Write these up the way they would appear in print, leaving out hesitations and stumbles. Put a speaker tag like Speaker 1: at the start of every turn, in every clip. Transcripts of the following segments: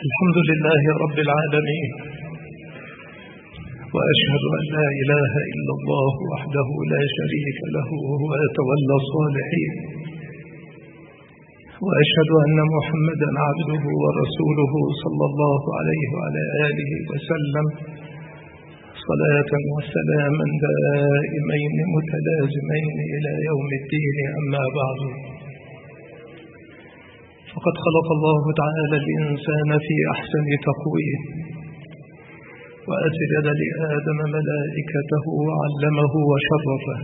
Speaker 1: الحمد لله رب العالمين، وأشهد أن لا إله إلا الله وحده لا شريك له وهو يتولى الصالحين، وأشهد أن محمدا عبده ورسوله صلى الله عليه وعلى آله وسلم صلاة وسلاما دائمين متلازمين إلى يوم الدين. أما بعد، فقد خلق الله تعالى الإنسان في أحسن تقويم، وأسجد لآدم ملائكته وعلمه وشرفه،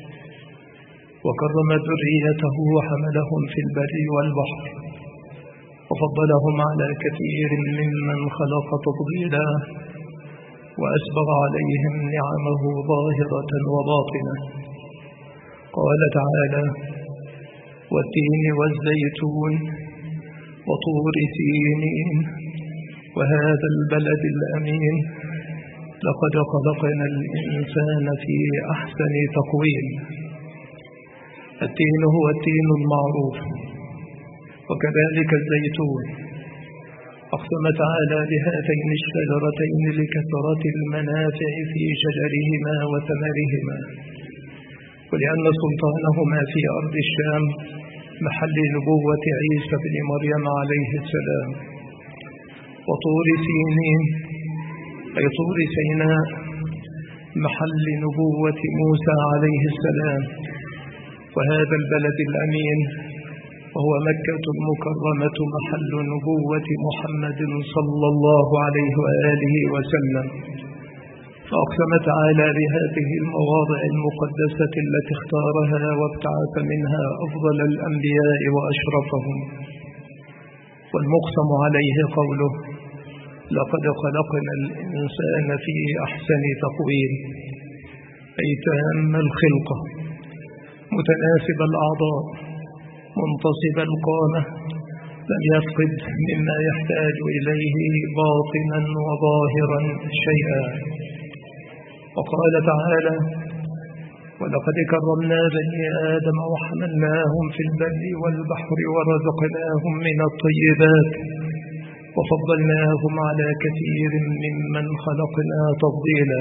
Speaker 1: وكرم ذريته وحملهم في البر والبحر، وفضلهم على كثير ممن خلق تفضيلا، وأسبغ عليهم نعمه ظاهرة وباطنة. قال تعالى: والتين والزيتون وطور سينين وهذا البلد الأمين لقد خلقنا الإنسان في أحسن تقويم. التين هو التين المعروف، وكذلك الزيتون. أقسم تعالى بهاتين الشجرتين لكثرة المنافع في شجرهما وثمرهما، ولأن سلطانهما في أرض الشام محل نبوة عيسى بن مريم عليه السلام. وطور سينين أي طور سيناء محل نبوة موسى عليه السلام. وهذا البلد الأمين وهو مكة المكرمة محل نبوة محمد صلى الله عليه وآله وسلم. فأقسم تعالى بهذه المواضع المقدسة التي اختارها وابتعث منها أفضل الأنبياء وأشرفهم. والمقسم عليه قوله: لقد خلقنا الإنسان في أحسن تقويم، أي تام الخلقة، متناسب الأعضاء، منتصب القامة، لم يفقد مما يحتاج إليه باطنا وظاهرا شيئا. وقال تعالى: ولقد كرمنا بني آدم وحملناهم في البر والبحر ورزقناهم من الطيبات وفضلناهم على كثير ممن خلقنا تفضيلا.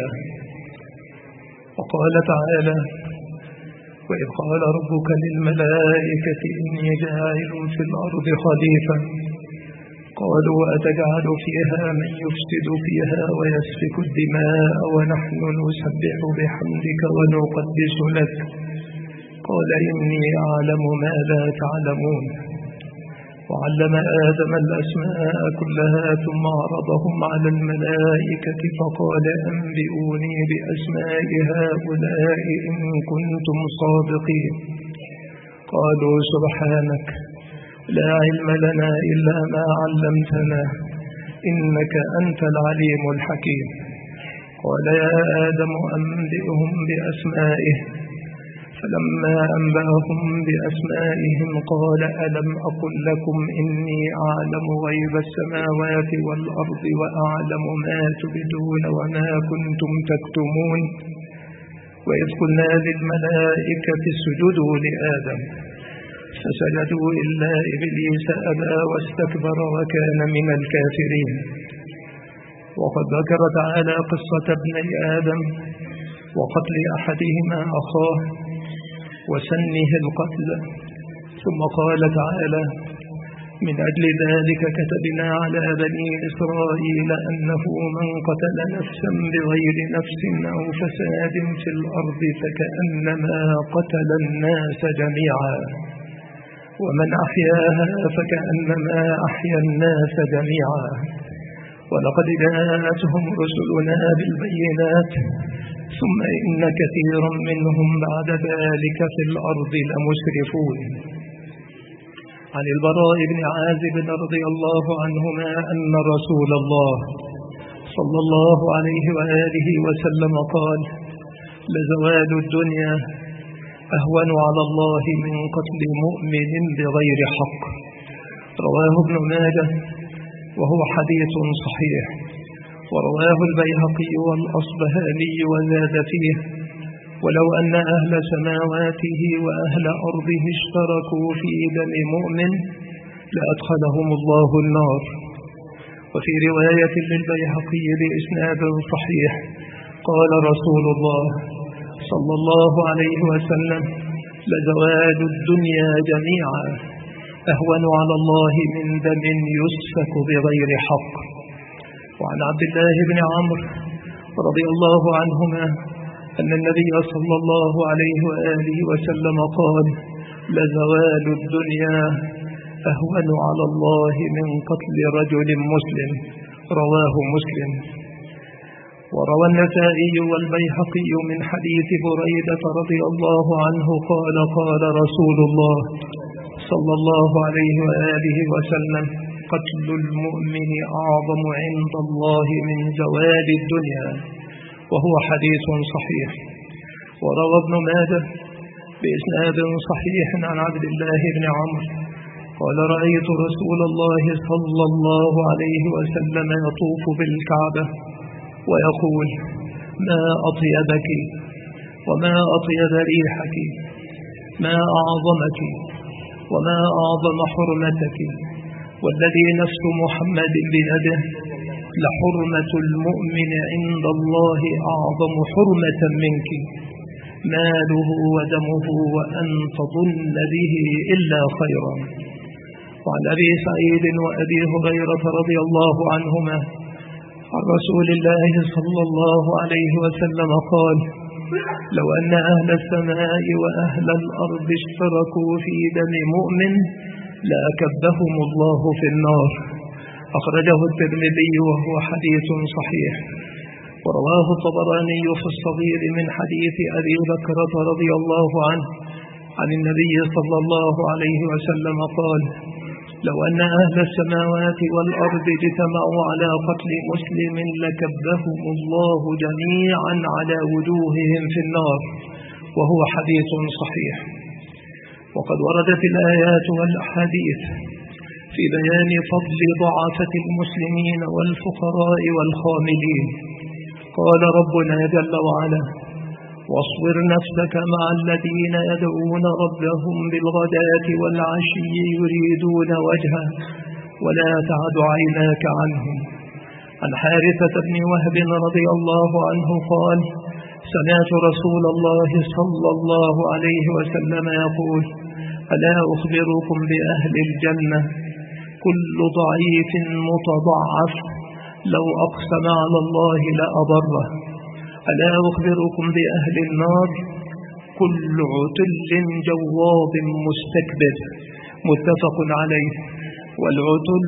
Speaker 1: وقال تعالى: وإذ قال ربك للملائكة إني جاعل في الأرض خليفة قالوا أتجعل فيها من يفسد فيها ويسفك الدماء ونحن نسبح بحمدك ونقدس لك قال إني أعلم ما لا تعلمون. وعلم آدم الأسماء كلها ثم عرضهم على الملائكة فقال أنبئوني بأسماء هؤلاء إن كنتم صادقين. قالوا سبحانك لا علم لنا إلا ما علمتنا إنك أنت العليم الحكيم. قال يا آدم أنبئهم بأسمائهم. فلما أنبأهم بأسمائهم قال ألم أقل لكم إني أعلم غيب السماوات والأرض وأعلم ما تبدون وما كنتم تكتمون. وإذ قلنا للملائكة اسجدوا لآدم فسجدوا إلا إبليس أبى واستكبر وكان من الكافرين. وقد ذكر تعالى قصة ابني آدم وقتل أحدهما أخاه وسنه القتل، ثم قال تعالى: من أجل ذلك كتبنا على بني إسرائيل أنه من قتل نفسا بغير نفس أو فساد في الأرض فكأنما قتل الناس جميعا ومن أحياها فكأنما أحيا الناس جميعا. ولقد جاءتهم رسلنا بالبينات ثم إن كثيرا منهم بعد ذلك في الأرض لمسرفون. عن البراء بن عازب رضي الله عنهما أن رسول الله صلى الله عليه وآله وسلم قال: لزوال الدنيا أهون على الله من قتل مؤمن بغير حق. رواه ابن ماجه وهو حديث صحيح. ورواه البيهقي والأصبهاني وزاد فيه: ولو أن أهل سماواته وأهل أرضه اشتركوا في دم مؤمن لأدخلهم الله النار. وفي رواية للبيهقي بإسناد صحيح قال رسول الله صلى الله عليه وسلم: لزوال الدنيا جميعا أهون على الله من دم يسفك بغير حق. وعن عبد الله بن عمرو رضي الله عنهما أن النبي صلى الله عليه وآله وسلم قال: لزوال الدنيا أهون على الله من قتل رجل مسلم. رواه مسلم. وروى النسائي والبيهقي من حديث بريدة رضي الله عنه قال: قال رسول الله صلى الله عليه وآله وسلم: قتل المؤمن أعظم عند الله من زوال الدنيا. وهو حديث صحيح. وروى ابن ماجه بإسناد صحيح عن عبد الله بن عمرو قال: رأيت رسول الله صلى الله عليه وسلم يطوف بالكعبة ويقول: ما أطيبك وما أطيب ريحك، ما أعظمك وما أعظم حرمتك، والذي نفس محمد بيده لحرمة المؤمن عند الله أعظم حرمة منك، ماله ودمه وأن تظن به إلا خيرا. وعن أبي سعيد وأبي هريرة رضي الله عنهما عن رسول الله صلى الله عليه وسلم قال: لو أن أهل السماء وأهل الأرض اشتركوا في دم مؤمن لأكبهم الله في النار. أخرجه الترمذي وهو حديث صحيح. ورواه الطبراني في الصغير من حديث أبي بكرة رضي الله عنه عن النبي صلى الله عليه وسلم قال: لو أن أهل السماوات والأرض اجتمعوا على قتل مسلم لكبهم الله جميعا على وجوههم في النار. وهو حديث صحيح. وقد وردت الآيات والأحاديث في بيان فضل ضعفة المسلمين والفقراء والخاملين. قال ربنا جل وعلا: واصبر نفسك مع الذين يدعون ربهم بالغداة والعشي يريدون وجهه ولا تعد عيناك عنهم. عن حارثة بن وهب رضي الله عنه قال: سمعت رسول الله صلى الله عليه وسلم يقول: ألا أخبركم بأهل الجنة كل ضعيف متضعف لو أقسم على الله لأبره. ألا أخبركم بأهل النار كل عتل جواب مستكبر. متفق عليه. والعتل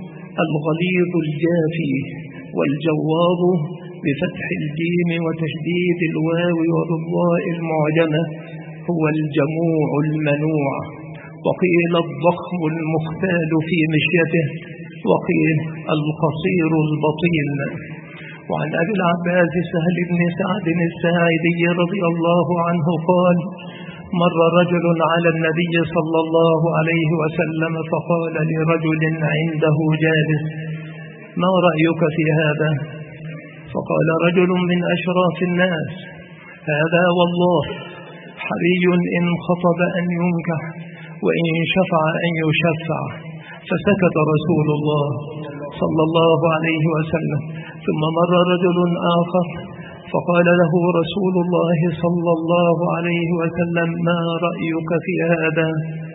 Speaker 1: الغليظ الجافي، والجواب بفتح الجيم وتشديد الواو والضاء المعجمة هو الجموع المنوع. وقيل الضخم المختال في مشيته، وقيل القصير البطين. وعن أبي العباس سهل بن سعد الساعدي رضي الله عنه قال: مر رجل على النبي صلى الله عليه وسلم فقال لرجل عنده جالس: ما رأيك في هذا؟ فقال رجل من أشراف الناس: هذا والله حري إن خطب أن ينكح وإن شفع أن يشفع. فسكت رسول الله صلى الله عليه وسلم. ثم مر رجل آخر فقال له رسول الله صلى الله عليه وسلم: ما رأيك في هذا؟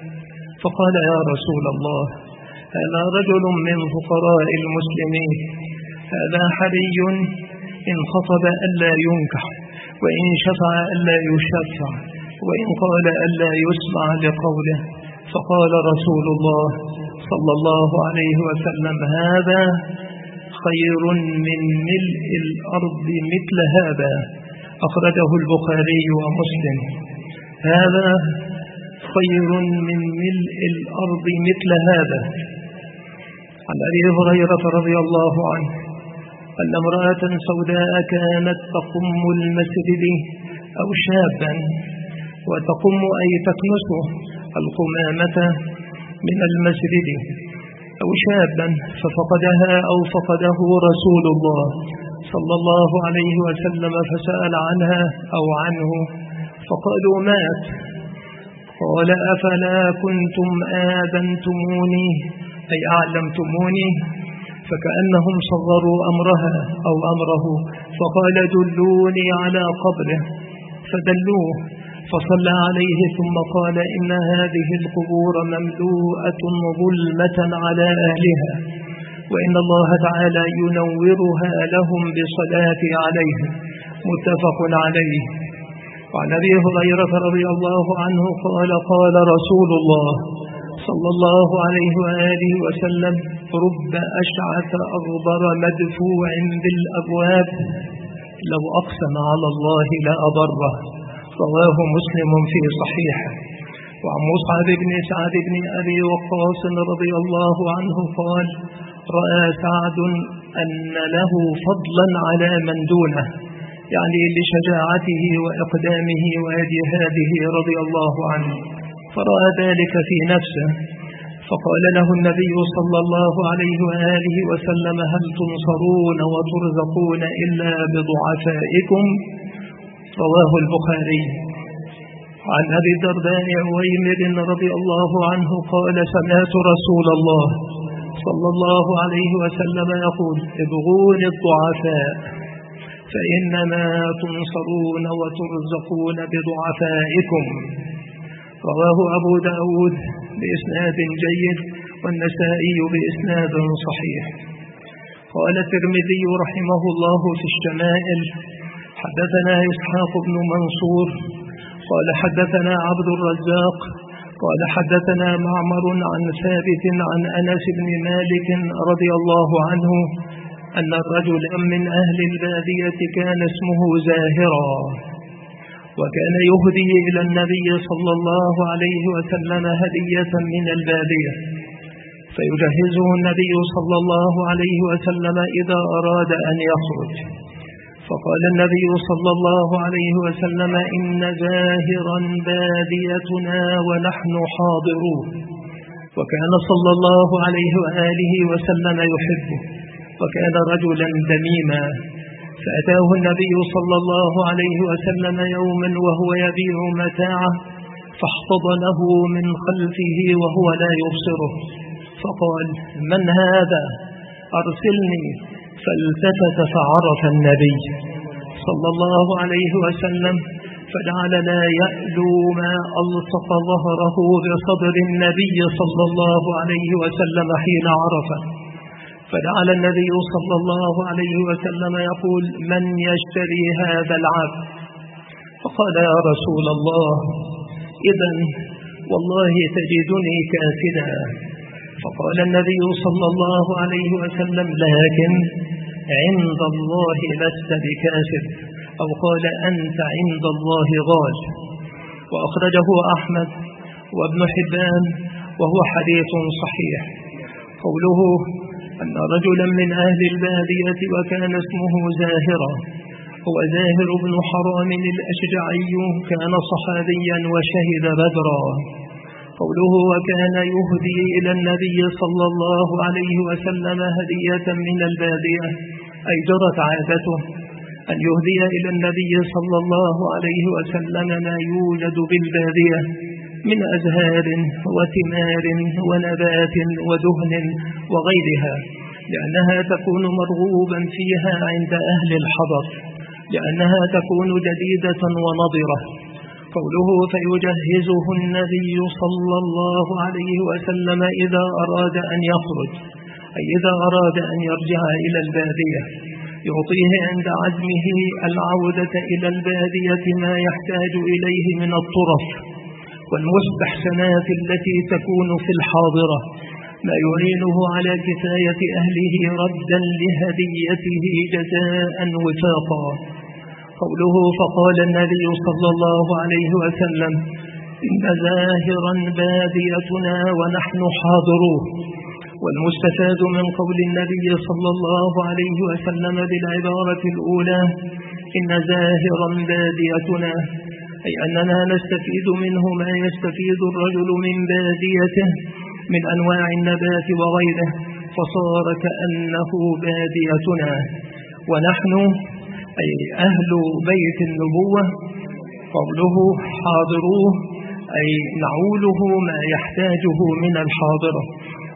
Speaker 1: فقال: يا رسول الله، هذا رجل من فقراء المسلمين، هذا حري إن خطب ألا ينكح وإن شفع ألا يشفع وإن قال ألا يسمع لقوله. فقال رسول الله صلى الله عليه وسلم: هذا خير من ملء الأرض مثل هذا. أخرجه البخاري ومسلم. هذا خير من ملء الأرض مثل هذا. عن أبي هريرة رضي الله عنه أن امرأة سوداء كانت تقم المسجد أو شابا، وتقم أي تكنس القمامة من المسجد أو شابا، ففقدها أو فقده رسول الله صلى الله عليه وسلم فسأل عنها أو عنه فقالوا: مات. قال: أفلا كنتم آذنتموني أي أعلمتموني؟ فكأنهم صغروا أمرها أو أمره، فقال دلوني على قبره، فدلوه فصلى عليه ثم قال إن هذه القبور مملوءة ظلمة على أهلها، وإن الله تعالى ينورها لهم بصلاة عليه. متفق عليه. وعن أبي هريرة رضي الله عنه قال قال رسول الله صلى الله عليه وآله وسلم رب أشعث أغبر مدفوع بالأبواب لو أقسم على الله لأبره. رواه مسلم في صحيحه. وعن مصعب بن سعد بن أبي وقاص رضي الله عنه قال رأى سعد أن له فضلا على من دونه، يعني لشجاعته وإقدامه وجهاده رضي الله عنه، فرأى ذلك في نفسه، فقال له النبي صلى الله عليه وآله وسلم هل تنصرون وترزقون إلا بضعفائكم؟ رواه البخاري. عن أبي الدرداء عويمر رضي الله عنه قال سمعت رسول الله صلى الله عليه وسلم يقول ابغون الضعفاء فإنما تنصرون وترزقون بضعفائكم. رواه أبو داود بإسناد جيد والنسائي بإسناد صحيح. قال الترمذي رحمه الله في الشمائل حدثنا إسحاق بن منصور قال حدثنا عبد الرزاق قال حدثنا معمر عن ثابت عن أنس بن مالك رضي الله عنه أن الرجل من أهل البادية كان اسمه زاهرا، وكان يهدي إلى النبي صلى الله عليه وسلم هدية من البادية، فيجهزه النبي صلى الله عليه وسلم إذا أراد أن يخرج. فقال النبي صلى الله عليه وسلم إن زاهرا باديتنا ونحن حاضرون، وكان صلى الله عليه وآله وسلم يحبه، وكان رجلا دميما. فأتاه النبي صلى الله عليه وسلم يوما وهو يبيع متاعه، فاحتضنه من خلفه وهو لا يبصره، فقال من هذا؟ أرسلني. فالتفت فعرف النبي صلى الله عليه وسلم، فجعل لا يألو ما ألصق ظهره بصدر النبي صلى الله عليه وسلم حين عرفه، فجعل النبي صلى الله عليه وسلم يقول من يشتري هذا العبد؟ فقال يا رسول الله إذن والله تجدني كاسدا. فقال النبي صلى الله عليه وسلم لكن عند الله لست بكاسد، أو قال أنت عند الله غال. وأخرجه أحمد وابن حبان وهو حديث صحيح. قوله أن رجلا من أهل البادية وكان اسمه زاهرا، هو زاهر بن حرام الأشجعي، كان صحابيا وشهد بدرا. قوله وكان يهدي إلى النبي صلى الله عليه وسلم هدية من البادية، أي جرت عادته أن يهدي إلى النبي صلى الله عليه وسلم ما يوجد بالبادية من أزهار وثمار ونبات ودهن وغيرها، لأنها تكون مرغوبا فيها عند أهل الحضر، لأنها تكون جديدة ونضرة. قوله فيجهزه النبي صلى الله عليه وسلم إذا أراد أن يخرج، أي إذا أراد أن يرجع إلى البادية، يعطيه عند عزمه العودة إلى البادية ما يحتاج إليه من الطرف والمستحسنات التي تكون في الحاضرة، ما يعينه على كفاية أهله ردا لهديته جزاء وفاقا. قوله فقال النبي صلى الله عليه وسلم إن زاهرا باديتنا ونحن حاضروه. والمستفاد من قول النبي صلى الله عليه وسلم بالعبارة الأولى إن زاهرا باديتنا، أي أننا نستفيد منه ما يستفيد الرجل من باديته من أنواع النبات وغيره، فصار كأنه باديتنا. ونحن أي أهل بيت النبوة، قوله حاضروه أي نعوله ما يحتاجه من الحاضرة.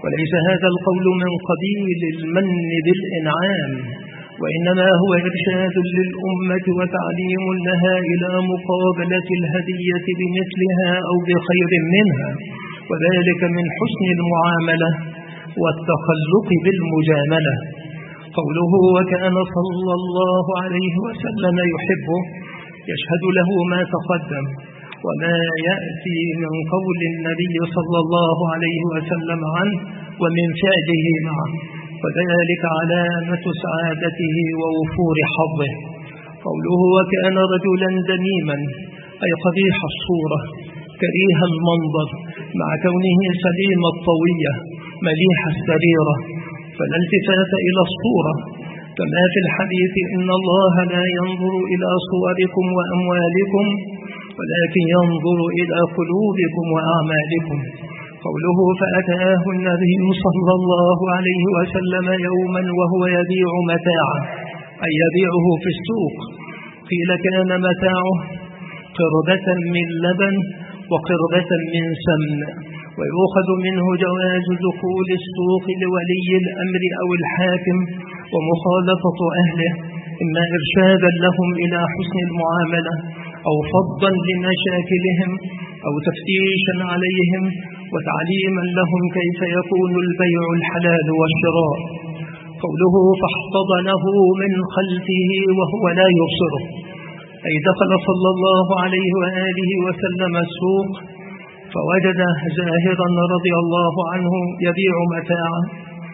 Speaker 1: وليس هذا القول من قبيل المن بالإنعام، وإنما هو إرشاد للأمة وتعليم لها إلى مقابلة الهدية بمثلها أو بخير منها، وذلك من حسن المعاملة والتخلق بالمجاملة. قوله وكان صلى الله عليه وسلم يحبه يشهد له ما تقدم وما يأتي من قول النبي صلى الله عليه وسلم عنه ومن فعله معه، وذلك علامة سعادته ووفور حظه. قوله وكان رجلا دميما أي قبيح الصورة كريه المنظر، مع كونه سليم الطوية مليح السريرة، فلا التفات إلى الصورة، كما في الحديث إن الله لا ينظر إلى صوركم وأموالكم ولكن ينظر إلى قلوبكم وأعمالكم. قوله فأتاه النبي صلى الله عليه وسلم يوما وهو يبيع متاعه أي يبيعه في السوق. قيل كان متاعه قربة من لبن وقربة من سمن، ويؤخذ منه جواز دخول السوق لولي الأمر أو الحاكم ومخالطة أهله، إما إرشادا لهم إلى حسن المعاملة أو فضا لمشاكلهم أو تفتيشا عليهم وتعليما لهم كيف يكون البيع الحلال والشراء. قوله فاحتضنه من خلفه وهو لا يبصره، أي دخل صلى الله عليه وآله وسلم السوق فوجد زاهرا رضي الله عنه يبيع متاعا،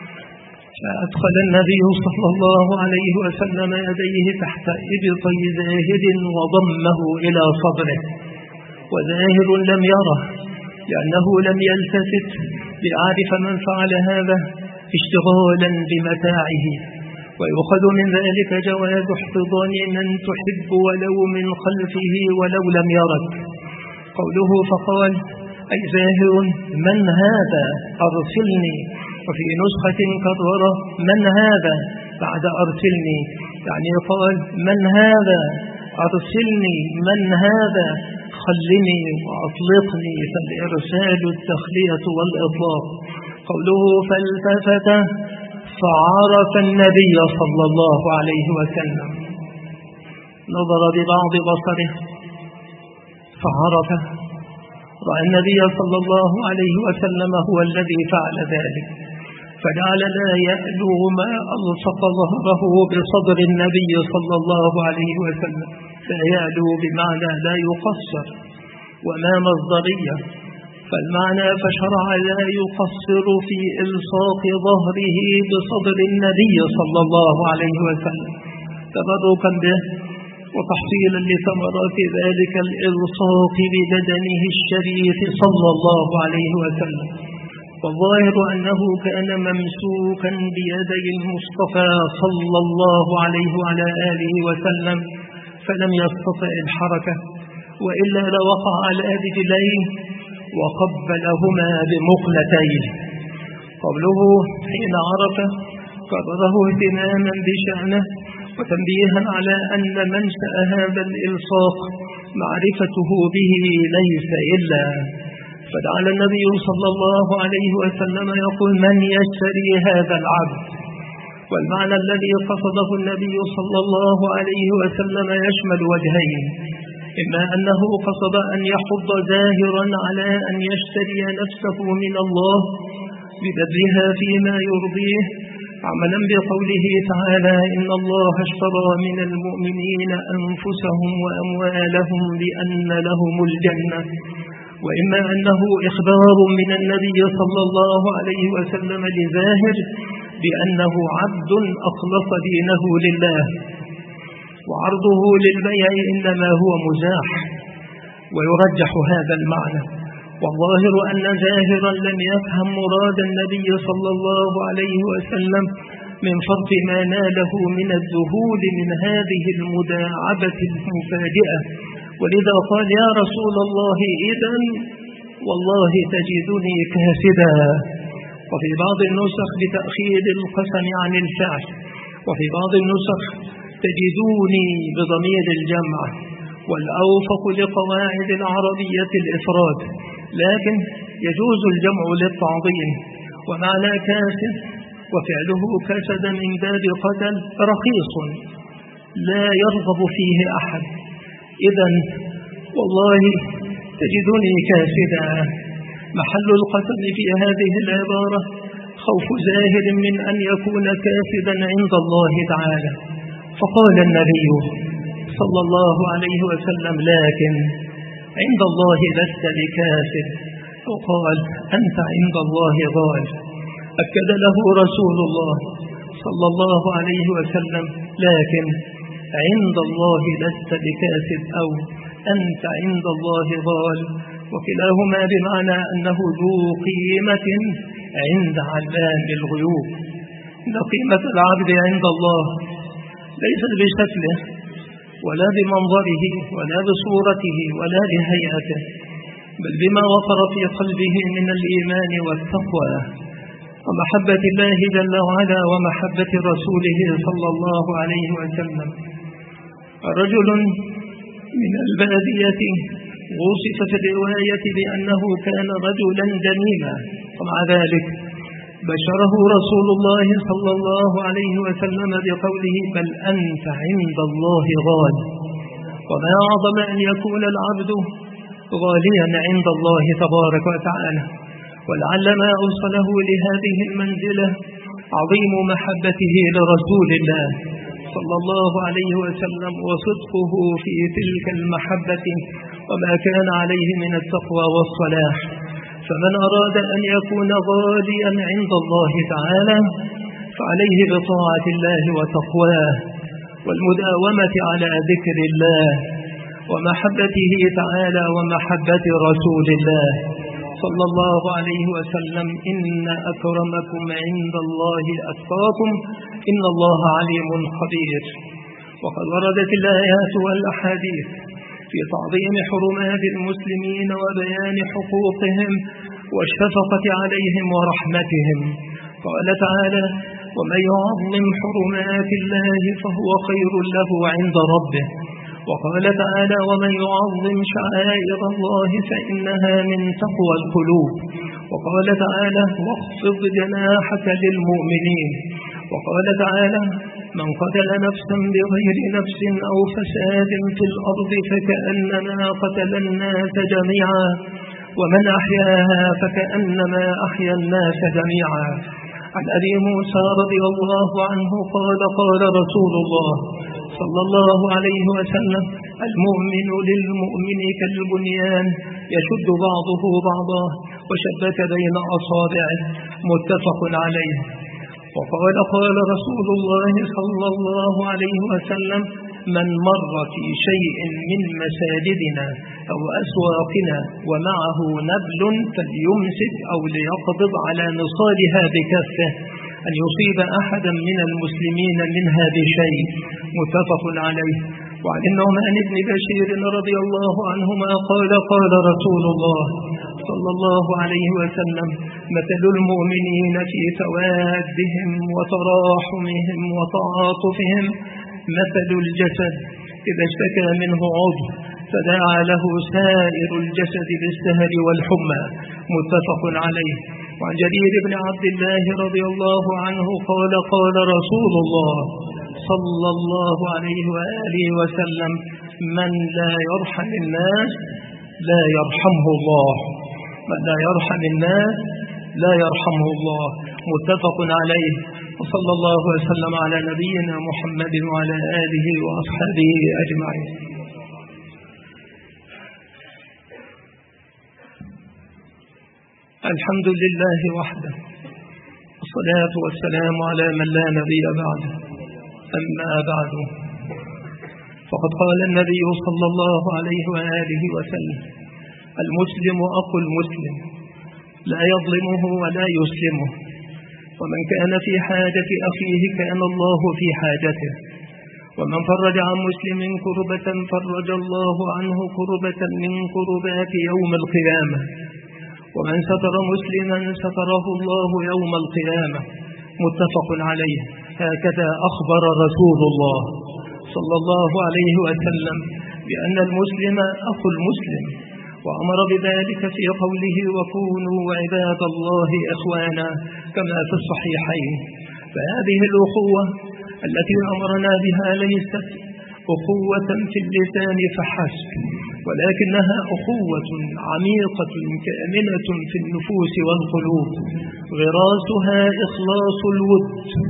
Speaker 1: فأدخل النبي صلى الله عليه وسلم يديه تحت إبطي زاهد وضمه إلى صدره، وزاهر لم يره لأنه لم يلتفت ليعرف من فعل هذا اشتغالا بمتاعه. ويؤخذ من ذلك جواز احتضان من تحب ولو من خلفه ولو لم يرك. قوله فقال أي زاهر من هذا أرسلني، وفي نسخة كرر من هذا بعد أرسلني، يعني قال من هذا أرسلني من هذا خلني وأطلقني، فالإرسال التخلية والإطلاق. قوله فالتفت فعرف النبي صلى الله عليه وسلم، نظر ببعض بصره فعرفه، رأى النبي صلى الله عليه وسلم هو الذي فعل ذلك، فجعل لا يألو ما ألصق ظهره بصدر النبي صلى الله عليه وسلم، لا يألو بمعنى لا يقصر، وما مصدرية، فالمعنى فشرع لا يقصر في إلصاق ظهره بصدر النبي صلى الله عليه وسلم تبركا به وتحصيلا لثمرات ذلك الإلصاق ببدنه الشريف صلى الله عليه وسلم. والظاهر أنه كان ممسوكا بيدي المصطفى صلى الله عليه وعلى آله وسلم فلم يستطع الحركة، وإلا لوقع على رجليه وقبلهما بمقلتيه. قوله حين عرف قرره اهتماما بشأنه وتنبيها على أن منشأ هذا الإلصاق معرفته به ليس إلا، فجعل النبي صلى الله عليه وسلم يقول من يشتري هذا العبد، والمعنى الذي قصده النبي صلى الله عليه وسلم يشمل وجهين، إما أنه قصد أن يحض زاهرا على أن يشتري نفسه من الله ببذلها فيما يرضيه، عملا بقوله تعالى إن الله اشترى من المؤمنين أنفسهم وأموالهم بأن لهم الجنة، وإما أنه إخبار من النبي صلى الله عليه وسلم لزاهر بأنه عبد أخلص دينه لله، وعرضه للبيع إنما هو مزاح، ويرجح هذا المعنى. والظاهر أن زاهرا لم يفهم مراد النبي صلى الله عليه وسلم من فرط ما ناله من الذهول من هذه المداعبة المفاجئة، ولذا قال يا رسول الله إذن والله تجدني كاسدا، وفي بعض النسخ بتأخير القسم عن الفعل، وفي بعض النسخ تجدوني بضمير الجمع، والأوفق لقواعد العربية الإفراد، لكن يجوز الجمع للتعظيم، ومعنى كاسد وفعله كسد من باب قتل رخيص لا يرغب فيه أحد. إذن والله تجدني كاسدا. محل القسم في هذه العبارة خوف زاهد من أن يكون كاسدا عند الله تعالى. فقال النبي صلى الله عليه وسلم: لكن عند الله لست بكاسد. وقال: أنت عند الله غال. أكد له رسول الله صلى الله عليه وسلم: لكن عند الله لست بكاسد، أو أنت عند الله غال، وكلاهما بمعنى أنه ذو قيمة عند علام الغيوب. إن قيمة العبد عند الله ليست بشكله ولا بمنظره ولا بصورته ولا بهيئته، بل بما وقر في قلبه من الإيمان والتقوى ومحبة الله جل وعلا ومحبة رسوله صلى الله عليه وسلم. رجل من البادية وصف في الرواية بأنه كان رجلا جميلا، ومع ذلك بشره رسول الله صلى الله عليه وسلم بقوله: بل أنت عند الله غال. وما أعظم أن يكون العبد غاليا عند الله تبارك وتعالى. ولعل ما أوصله لهذه المنزلة عظيم محبته لرسول الله صلى الله عليه وسلم وصدقه في تلك المحبة وما كان عليه من التقوى والصلاح. فمن أراد أن يكون غاليا عند الله تعالى فعليه بطاعة الله وتقواه والمداومة على ذكر الله ومحبته تعالى ومحبة رسول الله صلى الله عليه وسلم. إن أكرمكم عند الله أتقاكم إن الله عليم خبير. وقد وردت الآيات والأحاديث في تعظيم حرمات المسلمين وبيان حقوقهم والشفقة عليهم ورحمتهم. قال تعالى: ومن يعظم حرمات الله فهو خير له عند ربه. وقال تعالى: ومن يعظم شعائر الله فإنها من تقوى القلوب. وقال تعالى: واخفض جناحك للمؤمنين. وقال تعالى: من قتل نفسا بغير نفس أو فساد في الأرض فكأنما قتل الناس جميعا ومن أحياها فكأنما أحيا الناس جميعا. عن أبي موسى رضي الله عنه قال: قال رسول الله صلى الله عليه وسلم: المؤمن للمؤمن كالبنيان يشد بعضه بعضا وشبك بين أصابعه. متفق عليه. وقال: قال رسول الله صلى الله عليه وسلم: من مر في شيء من مساجدنا أو أسواقنا ومعه نبل فليمسك أو ليقبض على نصالها بكفه أن يصيب أحدا من المسلمين منها بشيء. متفق عليه. وعن النعمان بن بشير رضي الله عنهما قال: قال رسول الله صلى الله عليه وسلم: مثل المؤمنين في توادهم وتراحمهم وتعاطفهم مثل الجسد إذا اشتكى منه عضو فدعا له سائر الجسد بالسهر والحمى. متفق عليه. وعن جرير بن عبد الله رضي الله عنه قال: قال رسول الله صلى الله عليه وآله وسلم: من لا يرحم الناس لا يرحمه الله. من لا يرحم الناس لا يرحمه الله. متفق عليه. وصلى الله وسلم على نبينا محمد وعلى آله وأصحابه أجمعين. الحمد لله وحده، والصلاة والسلام على من لا نبي بعده. أما بعد، فقد قال النبي صلى الله عليه وآله وسلم: المسلم أخو المسلم لا يظلمه ولا يسلمه، ومن كان في حاجة أخيه كان الله في حاجته، ومن فرج عن مسلم كربة فرج الله عنه كربة من كربات يوم القيامة، ومن ستر مسلما ستره الله يوم القيامة. متفق عليه. هكذا أخبر رسول الله صلى الله عليه وسلم بأن المسلم أخو المسلم، وأمر بذلك في قوله وكونوا عباد الله إخوانا كما في الصحيحين. فهذه الأخوة التي أمرنا بها ليست أخوة في اللسان فحسب، ولكنها أخوة عميقة كامنة في النفوس والقلوب، غراسها إخلاص الود،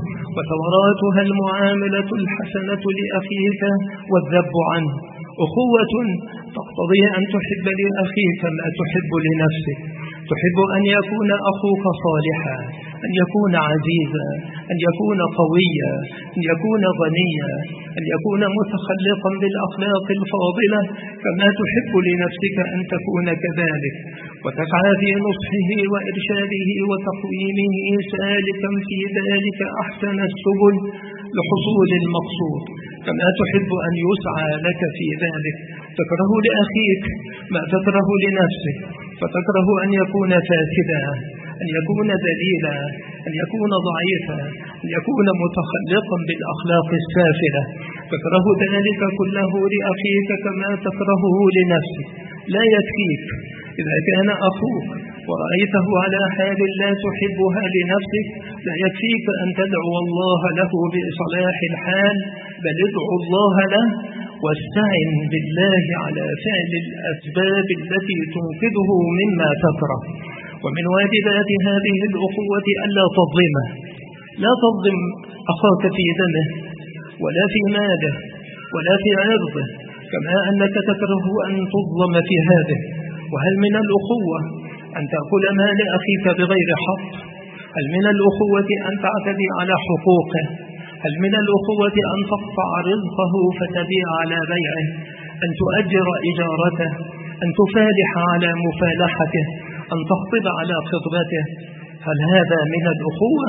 Speaker 1: وثمراتها المعاملة الحسنة لأخيك والذب عنه. أخوة تقتضي أن تحب لأخيك ما تحب لنفسك، تحب أن يكون أخوك صالحا، أن يكون عزيزا، أن يكون قويا، أن يكون غنيا، أن يكون متخلقا بالأخلاق الفاضلة كما تحب لنفسك أن تكون كذلك، وتسعى في نصحه وإرشاده وتقويمه سالكا في ذلك أحسن السبل لحصول المقصود، كما تحب أن يسعى لك في ذلك. تكره لأخيك ما تكره لنفسك، فتكره أن يكون فاسدا، أن يكون ذليلا، أن يكون ضعيفا، أن يكون متخلقا بالأخلاق السافلة. تكره ذلك كله لأخيك كما تكرهه لنفسك. لا يكفيك إذا كان أخوك ورأيته على حال لا تحبها لنفسك، لا يكفيك أن تدعو الله له بإصلاح الحال، بل ادعو الله له واستعن بالله على فعل الأسباب التي تنقذه مما تكره. ومن واجبات هذه الأخوة ألا تظلمه، لا تظلم أخاك في دمه ولا في ماله ولا في عرضه، كما أنك تكره أن تظلم في هذه. وهل من الأخوة أن تأكل مال أخيك بغير حق؟ هل من الأخوة أن تعتدي على حقوقه؟ هل من الأخوة أن تقطع رزقه فتبيع على بيعه؟ أن تؤجر إجارته؟ أن تفالح على مفالحته؟ أن تخطب على خطبته؟ هل هذا من الأخوة؟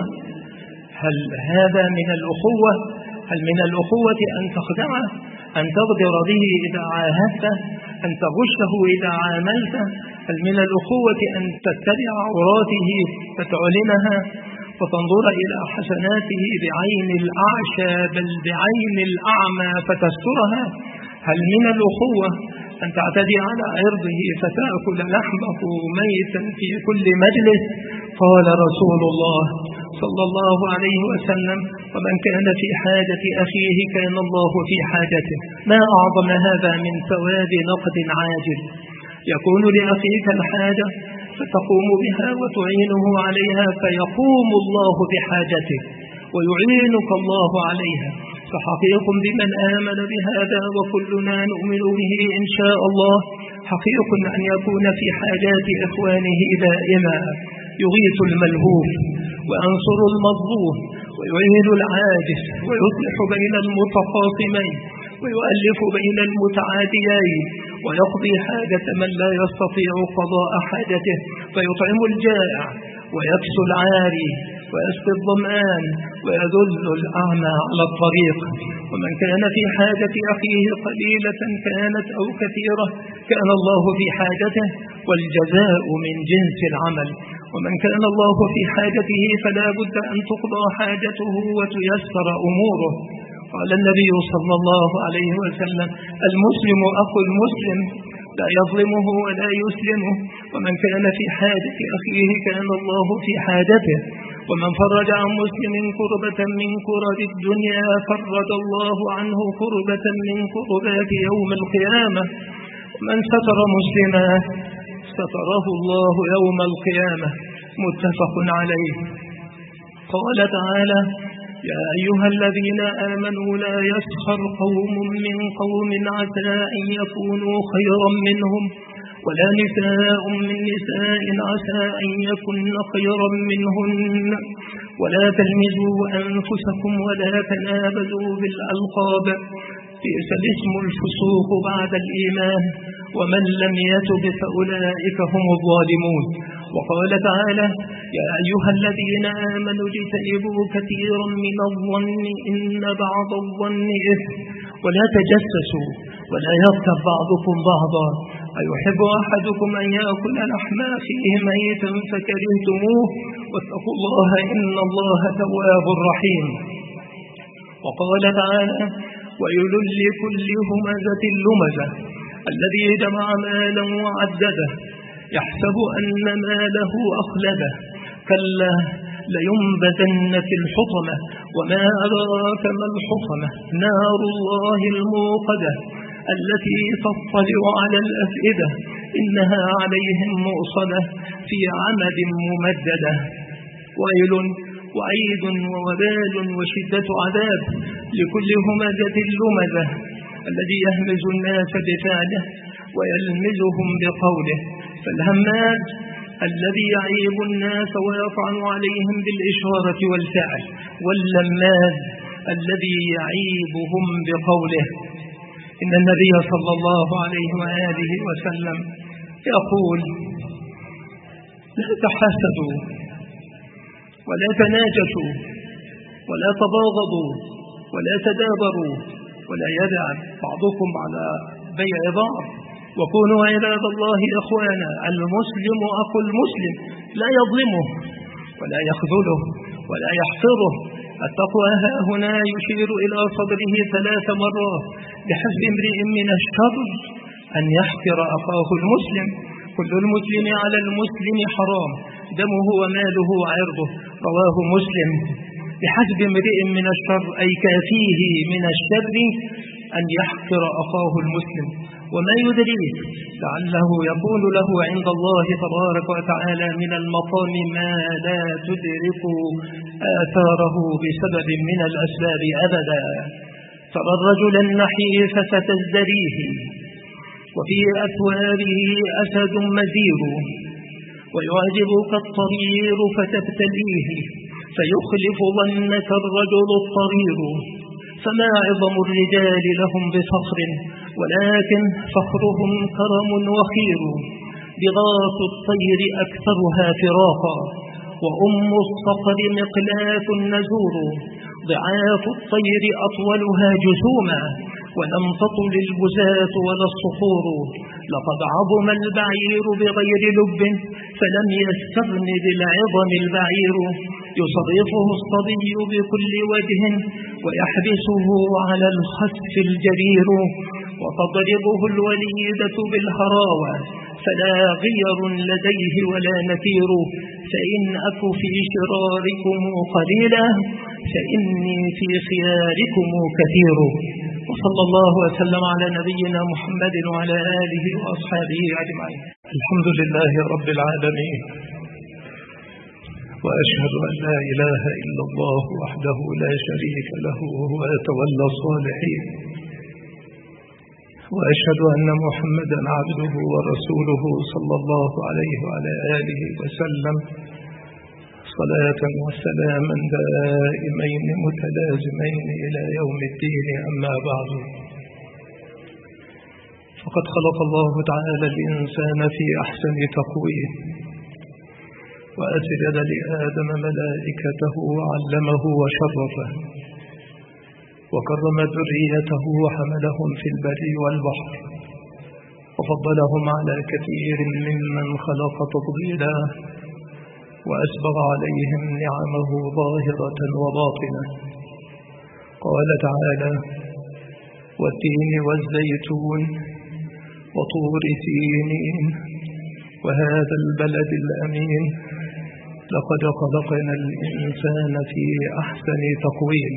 Speaker 1: هل هذا من الأخوة؟ هل من الأخوة أن تخدعه؟ أن تغدر به إذا عاهدته؟ أن تغشه إذا عاملته؟ هل من الأخوة أن تتبع عوراته فتعلنها وتنظر إلى حسناته بعين الأعشى بل بعين الأعمى فتسترها؟ هل من الأخوة أن تعتدي على عرضه فتأكل لحمه ميتا في كل مجلس؟ قال رسول الله صلى الله عليه وسلم: ومن كان في حاجة أخيه كان الله في حاجته. ما أعظم هذا من ثواب نقد عاجل يكون لأخيك الحاجة فتقوم بها وتعينه عليها، فيقوم الله بحاجته ويعينك الله عليها. فحقيق بمن آمن بهذا وكلنا نؤمن به إن شاء الله، حقيق أن يكون في حاجات إخوانه دائما، يغيث الملهوف وينصر المظلوم ويعين العاجز ويصلح بين المتخاصمين ويؤلف بين المتعاديين ويقضي حاجة من لا يستطيع قضاء حاجته، فيطعم الجائع ويكسو العاري ويسقي الظمآن ويذل الأعمى على الطريق. ومن كان في حاجة أخيه قليلة كانت أو كثيرة كان الله في حاجته، والجزاء من جنس العمل. ومن كان الله في حاجته فلا بد أن تقضى حاجته وتيسر أموره. قال النبي صلى الله عليه وسلم: المسلم أخو المسلم لا يظلمه ولا يسلمه. ومن كان في حاجة أخيه كان الله في حاجته. ومن فرج عن مسلم كربة من كرب الدنيا فرج الله عنه كربة من كربات يوم القيامة. ومن ستر مسلما ستره الله يوم القيامة. متفق عليه. قال تعالى: يا أيها الذين آمنوا لا يسخر قوم من قوم عسى أن يكونوا خيرا منهم ولا نساء من نساء عسى أن يكن خيرا منهن ولا تلمزوا أنفسكم ولا تنابزوا بالألقاب بئس الاسم الفسوق بعد الإيمان ومن لم يتب فأولئك هم الظالمون. وقال تعالى: يا أيها الذين آمنوا اجتنبوا كثيرا من الظن إن بعض الظن إثم ولا تجسسوا ولا يغتب بعضكم بعضا أيحب أحدكم أن يأكل لحم أخيه ميتا فكرهتموه واتقوا الله إن الله تواب رحيم. وقال تعالى: ويل لكل همزة لمزة الذي جمع مالا وعدده يحسب أن ماله أخلده كلا لينبذن في الحطمة وما أدراك ما الحطمة نار الله الموقدة التي تطلع على الأفئدة إنها عليهم مؤصدة في عمد ممددة ويل وعيد ووبال وشدة عذاب لكل همزة لمزة الذي يهمز الناس بفعله ويلمزهم بقوله فالهماز الذي يعيب الناس ويطعن عليهم بالإشارة والفعل واللماز الذي يعيبهم بقوله. إن النبي صلى الله عليه وآله وسلم يقول لا تحاسدوا ولا تناجشوا ولا تباغضوا ولا تدابروا ولا يدع بعضكم على بيع بعض وكونوا عباد الله إخوانا المسلم أخو المسلم لا يظلمه ولا يخذله ولا يحقره. التقوى ها هنا يشير إلى صدره 3 مرات بحسب امرئ من الشر أن يحقر أخاه المسلم. كل المسلم على المسلم حرام دمه وماله وعرضه رواه مسلم. بحسب امرئ من الشر أي كافيه من الشر أن يحقر أخاه المسلم وما يدريه لعله يكون له عند الله تبارك وتعالى من المقام ما لا تدرك آثاره بسبب من الأسباب أبدا. ترى الرجل النحيف فتزدريه وفي أثوابه أسد مزير ويعجبك الطرير فتبتليه فيخلف ظنك الرجل الطرير. فما عظم الرجال لهم بفخر ولكن فخرهم كرم وخير. بغاث الطير أكثرها فراقا وأم الصقر مقلاة النزور. ضعاف الطير أطولها جسوما ولم تطل البزاة ولا الصخور. لقد عظم البعير بغير لب فلم يستغن بالعظم البعير. يصرفه الصبي بكل وجه ويحبسه على الخسف الجرير. وتضربه الوليدة بالهراوة فلا غير لديه ولا نكير. فإن أك في شراركم قليلا فإني في خياركم كثير. وصلى الله وسلم على نبينا محمد وعلى آله وأصحابه أجمعين. الحمد لله رب العالمين وأشهد أن لا إله إلا الله وحده لا شريك له وهو يتولى الصالحين. وأشهد أن محمدا عبده ورسوله صلى الله عليه وعلى آله وسلم صلاة وسلاما دائمين متلازمين إلى يوم الدين. أما بعد فقد خلق الله تعالى الإنسان في أحسن تقويم وأسجد لآدم ملائكته وعلمه وشرفه وكرم ذريته وحملهم في البر والبحر وفضلهم على كثير ممن خلق تفضيلا وأسبغ عليهم نعمه ظاهرة وباطنة. قال تعالى والتين والزيتون وطور سينين وهذا البلد الأمين لقد خلقنا الإنسان في أحسن تقويم.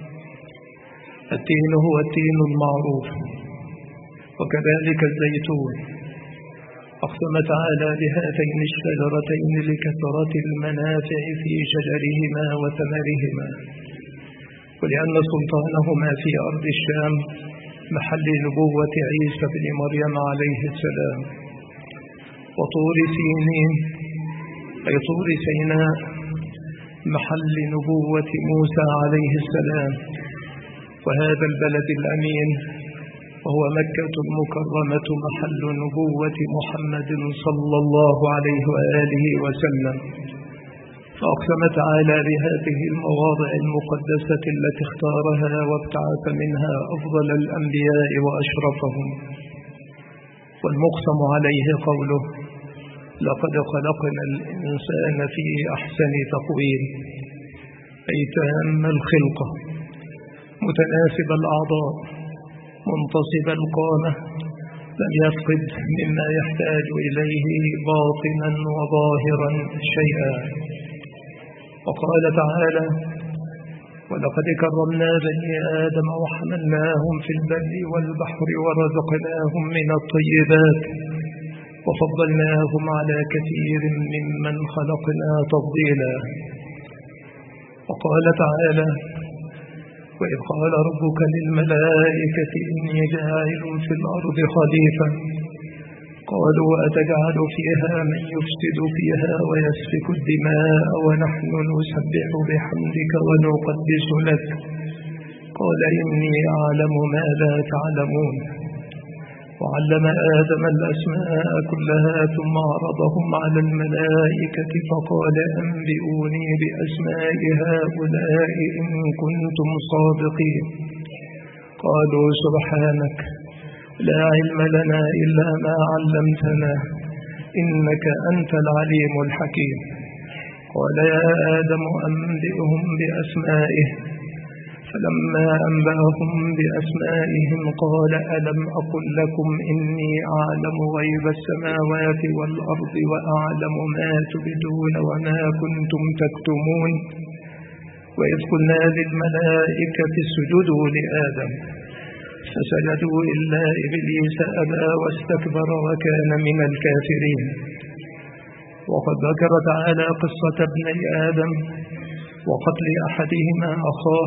Speaker 1: التين هو التين المعروف وكذلك الزيتون. أقسم تعالى بهاتين الشجرتين لكثرة المنافع في شجرهما وثمرهما ولأن سلطانهما في أرض الشام محل نبوة عيسى بن مريم عليه السلام. وطور سينين أي طور سيناء محل نبوة موسى عليه السلام. وهذا البلد الأمين وهو مكة المكرمة محل نبوة محمد صلى الله عليه وآله وسلم. فأقسم تعالى بهذه المواضع المقدسة التي اختارها وابتعث منها أفضل الأنبياء وأشرفهم. والمقسم عليه قوله لقد خلقنا الإنسان في أحسن تقويم أي تام الخلقة متناسب الأعضاء منتصب القامة لم يفقد مما يحتاج إليه باطنا وظاهرا شيئا. وقال تعالى: ولقد كرمنا بني آدم وحملناهم في البر والبحر ورزقناهم من الطيبات وفضلناهم على كثير ممن خلقنا تفضيلا. وقال تعالى: وإذ قال ربك للملائكة إني جاعل في الأرض خليفة قالوا أتجعل فيها من يفسد فيها ويسفك الدماء ونحن نسبح بحمدك ونقدس لك قال إني أعلم ما لا تعلمون. وعلم آدم الأسماء كلها ثم عرضهم على الملائكة فقال أنبئوني بأسماء هؤلاء إن كنتم صادقين. قالوا سبحانك لا علم لنا إلا ما علمتنا إنك أنت العليم الحكيم. قال يا آدم أنبئهم بأسمائهم فلما أنبأهم بأسمائهم قال ألم أقل لكم إني أعلم غيب السماوات والأرض وأعلم ما تبدون وما كنتم تكتمون. وإذ قلنا للملائكة اسجدوا لآدم فسجدوا إلا إبليس أبى واستكبر وكان من الكافرين. وقد ذكر تعالى قصة ابني آدم وقتل أحدهما أخاه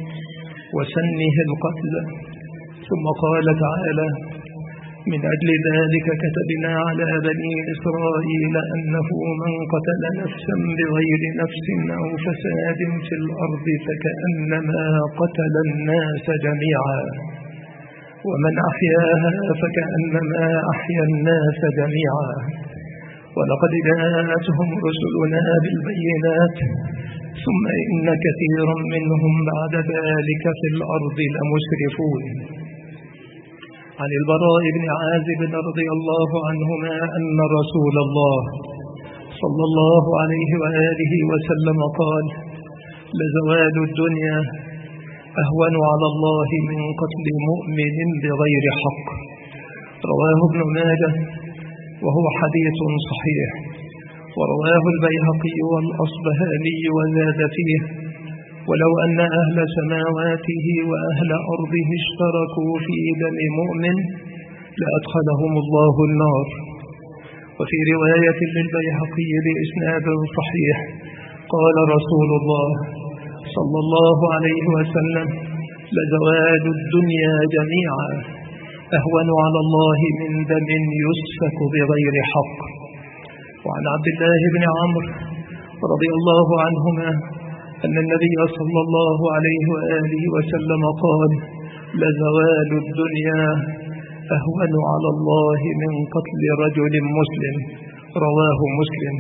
Speaker 1: وسنه القتل، ثم قال تعالى: من أجل ذلك كتبنا على بني إسرائيل أنه من قتل نفسا بغير نفس أو فساد في الأرض فكأنما قتل الناس جميعا ومن أحياها فكأنما أحيا الناس جميعا. ولقد جاءتهم رسلنا بالبينات ثم إن كثيرا منهم بعد ذلك في الأرض لمسرفون. عن البراء بن عازب رضي الله عنهما أن رسول الله صلى الله عليه وآله وسلم قال: لزوال الدنيا أهون على الله من قتل مؤمن بغير حق. رواه ابن ماجه وهو حديث صحيح. ورواه البيهقي والأصبهاني وزاد فيه: ولو أن أهل سماواته وأهل أرضه اشتركوا في دم مؤمن لأدخلهم الله النار. وفي رواية للبيهقي بإسناد صحيح قال رسول الله صلى الله عليه وسلم: لزوال الدنيا جميعا أهون على الله من دم يسفك بغير حق. وعن عبد الله بن عمرو رضي الله عنهما أن النبي صلى الله عليه وآله وسلم قال: لزوال الدنيا أهون على الله من قتل رجل مسلم. رواه مسلم.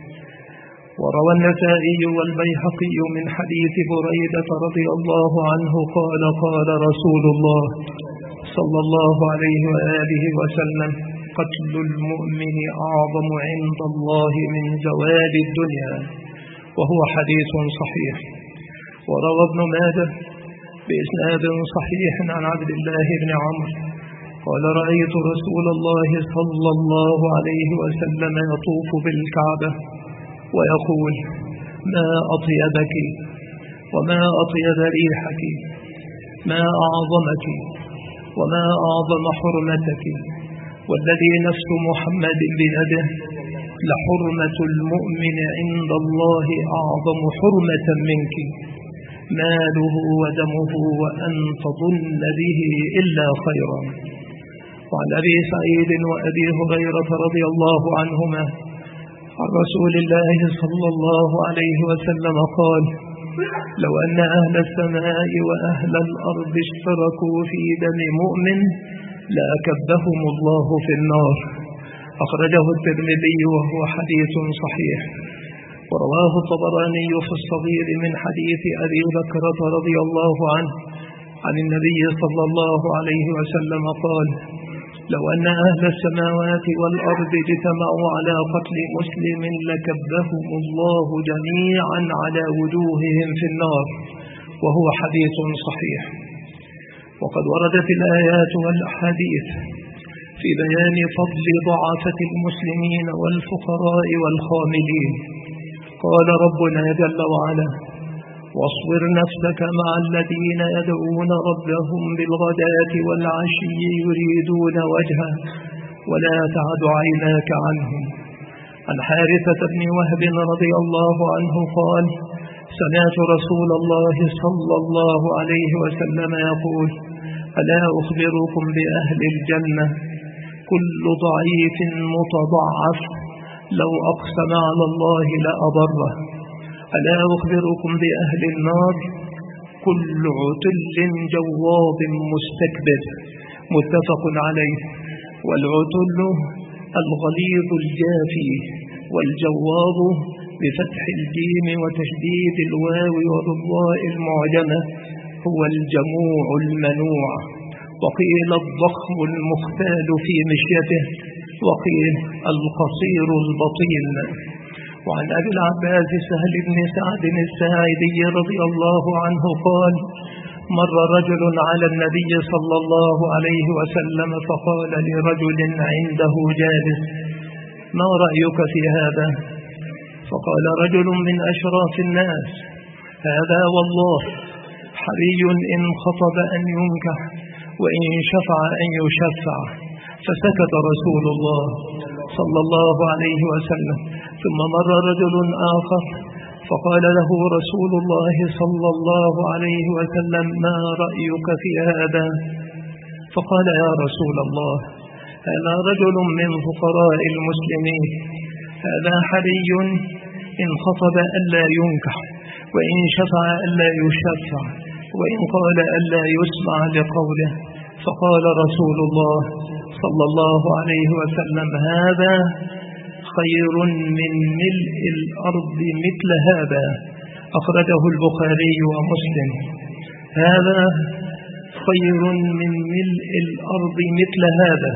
Speaker 1: وروى النسائي والبيهقي من حديث بريدة رضي الله عنه قال: قال رسول الله صلى الله عليه وآله وسلم: قتل المؤمن أعظم عند الله من زوال الدنيا. وهو حديث صحيح. وروى ابن ماجه بإسناد صحيح عن عبد الله بن عمرو قال: رأيت رسول الله صلى الله عليه وسلم يطوف بالكعبة ويقول: ما أطيبك وما أطيب ريحك، ما أعظمك وما أعظم حرمتك، والذي نفس محمد بيده لحرمة المؤمن عند الله أعظم حرمة منك، ماله ودمه وأن تظن به إلا خيرا. وعن أبي سعيد وأبي هريرة رضي الله عنهما عن رسول الله صلى الله عليه وسلم قال: لو أن أهل السماء وأهل الأرض اشتركوا في دم مؤمن لأكبهم الله في النار. أخرجه الترمذي وهو حديث صحيح. ورواه الطبراني في الصغير من حديث أبي بكرة رضي الله عنه عن النبي صلى الله عليه وسلم قال: لو أن أهل السماوات والأرض اجتمعوا على قتل مسلم لكبهم الله جميعا على وجوههم في النار. وهو حديث صحيح. وقد وردت الآيات والأحاديث في بيان فضل ضعفة المسلمين والفقراء والخاملين. قال ربنا جل وعلا: واصبر نفسك مع الذين يدعون ربهم بالغداة والعشي يريدون وجهه ولا تعد عيناك عنهم. عن حارثة بن وهب رضي الله عنه قال: سمعت رسول الله صلى الله عليه وسلم يقول: ألا أخبركم بأهل الجنة؟ كل ضعيف متضعف لو أقسم على الله لأبره. ألا أخبركم بأهل النار؟ كل عتل جواب مستكبر. متفق عليه. والعتل الغليظ الجافي، والجواب بفتح الجيم وتشديد الواو والضاء المعجمة هو الجموع المنوع. وقيل الضخم المختال في مشيته، وقيل القصير البطين. وعن أبي العباس سهل بن سعد الساعدي رضي الله عنه قال: مر رجل على النبي صلى الله عليه وسلم فقال لرجل عنده جالس: ما رأيك في هذا؟ فقال رجل من أشراف الناس: هذا والله حري إن خطب أن ينكح، وإن شفع أن يشفع. فسكت رسول الله صلى الله عليه وسلم. ثم مر رجل آخر فقال له رسول الله صلى الله عليه وسلم: ما رأيك في هذا؟ فقال: يا رسول الله، هذا رجل من فقراء المسلمين، هذا حري إن خطب ألا ينكح، وإن شفع ألا يشفع، وإن قال ألا يسمع لقوله. فقال رسول الله صلى الله عليه وسلم: هذا خير من ملء الأرض مثل هذا. أخرجه البخاري ومسلم. هذا خير من ملء الأرض مثل هذا.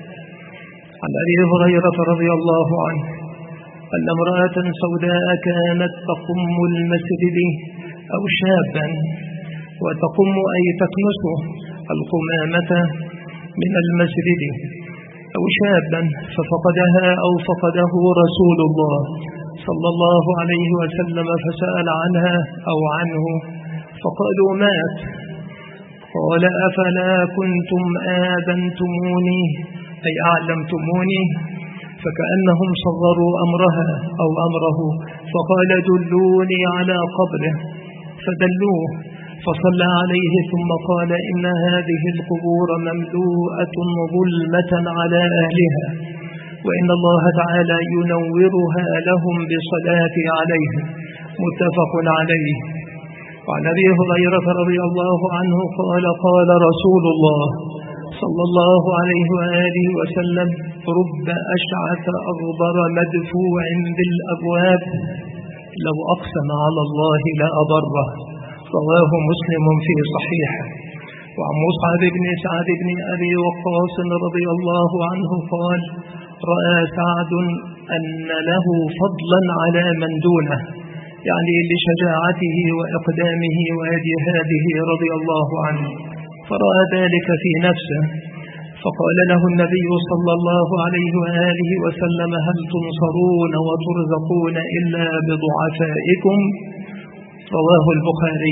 Speaker 1: عن أبي هريرة رضي الله عنه أن امرأة سوداء كانت تقم المسجد أو شابا، وتقم أي تكنس القمامة من المسجد، أو شابا، ففقدها أو فقده رسول الله صلى الله عليه وسلم فسأل عنها أو عنه فقالوا: مات. قال: أفلا كنتم آذنتموني أي أعلمتموني؟ فكأنهم صغروا أمرها أو أمره، فقال: دلوني على قبره، فدلوه فصلى عليه ثم قال: إن هذه القبور مملوءة ظلمة على أهلها، وإن الله تعالى ينورها لهم بصلاة عليهم. متفق عليه. وعن أبي هريرة رضي الله عنه قال: قال رسول الله صلى الله عليه وآله وسلم: رب أشعث أغبر مدفوع بالأبواب لو أقسم على الله لأبره. رواه مسلم في صحيحه. وعن مصعب بن سعد بن أبي وقاص رضي الله عنه قال: رأى سعد أن له فضلا على من دونه، يعني لشجاعته وإقدامه وجهاده رضي الله عنه، فرأى ذلك في نفسه، فقال له النبي صلى الله عليه وآله وسلم: هل تنصرون وترزقون إلا بضعفائكم؟ رواه البخاري.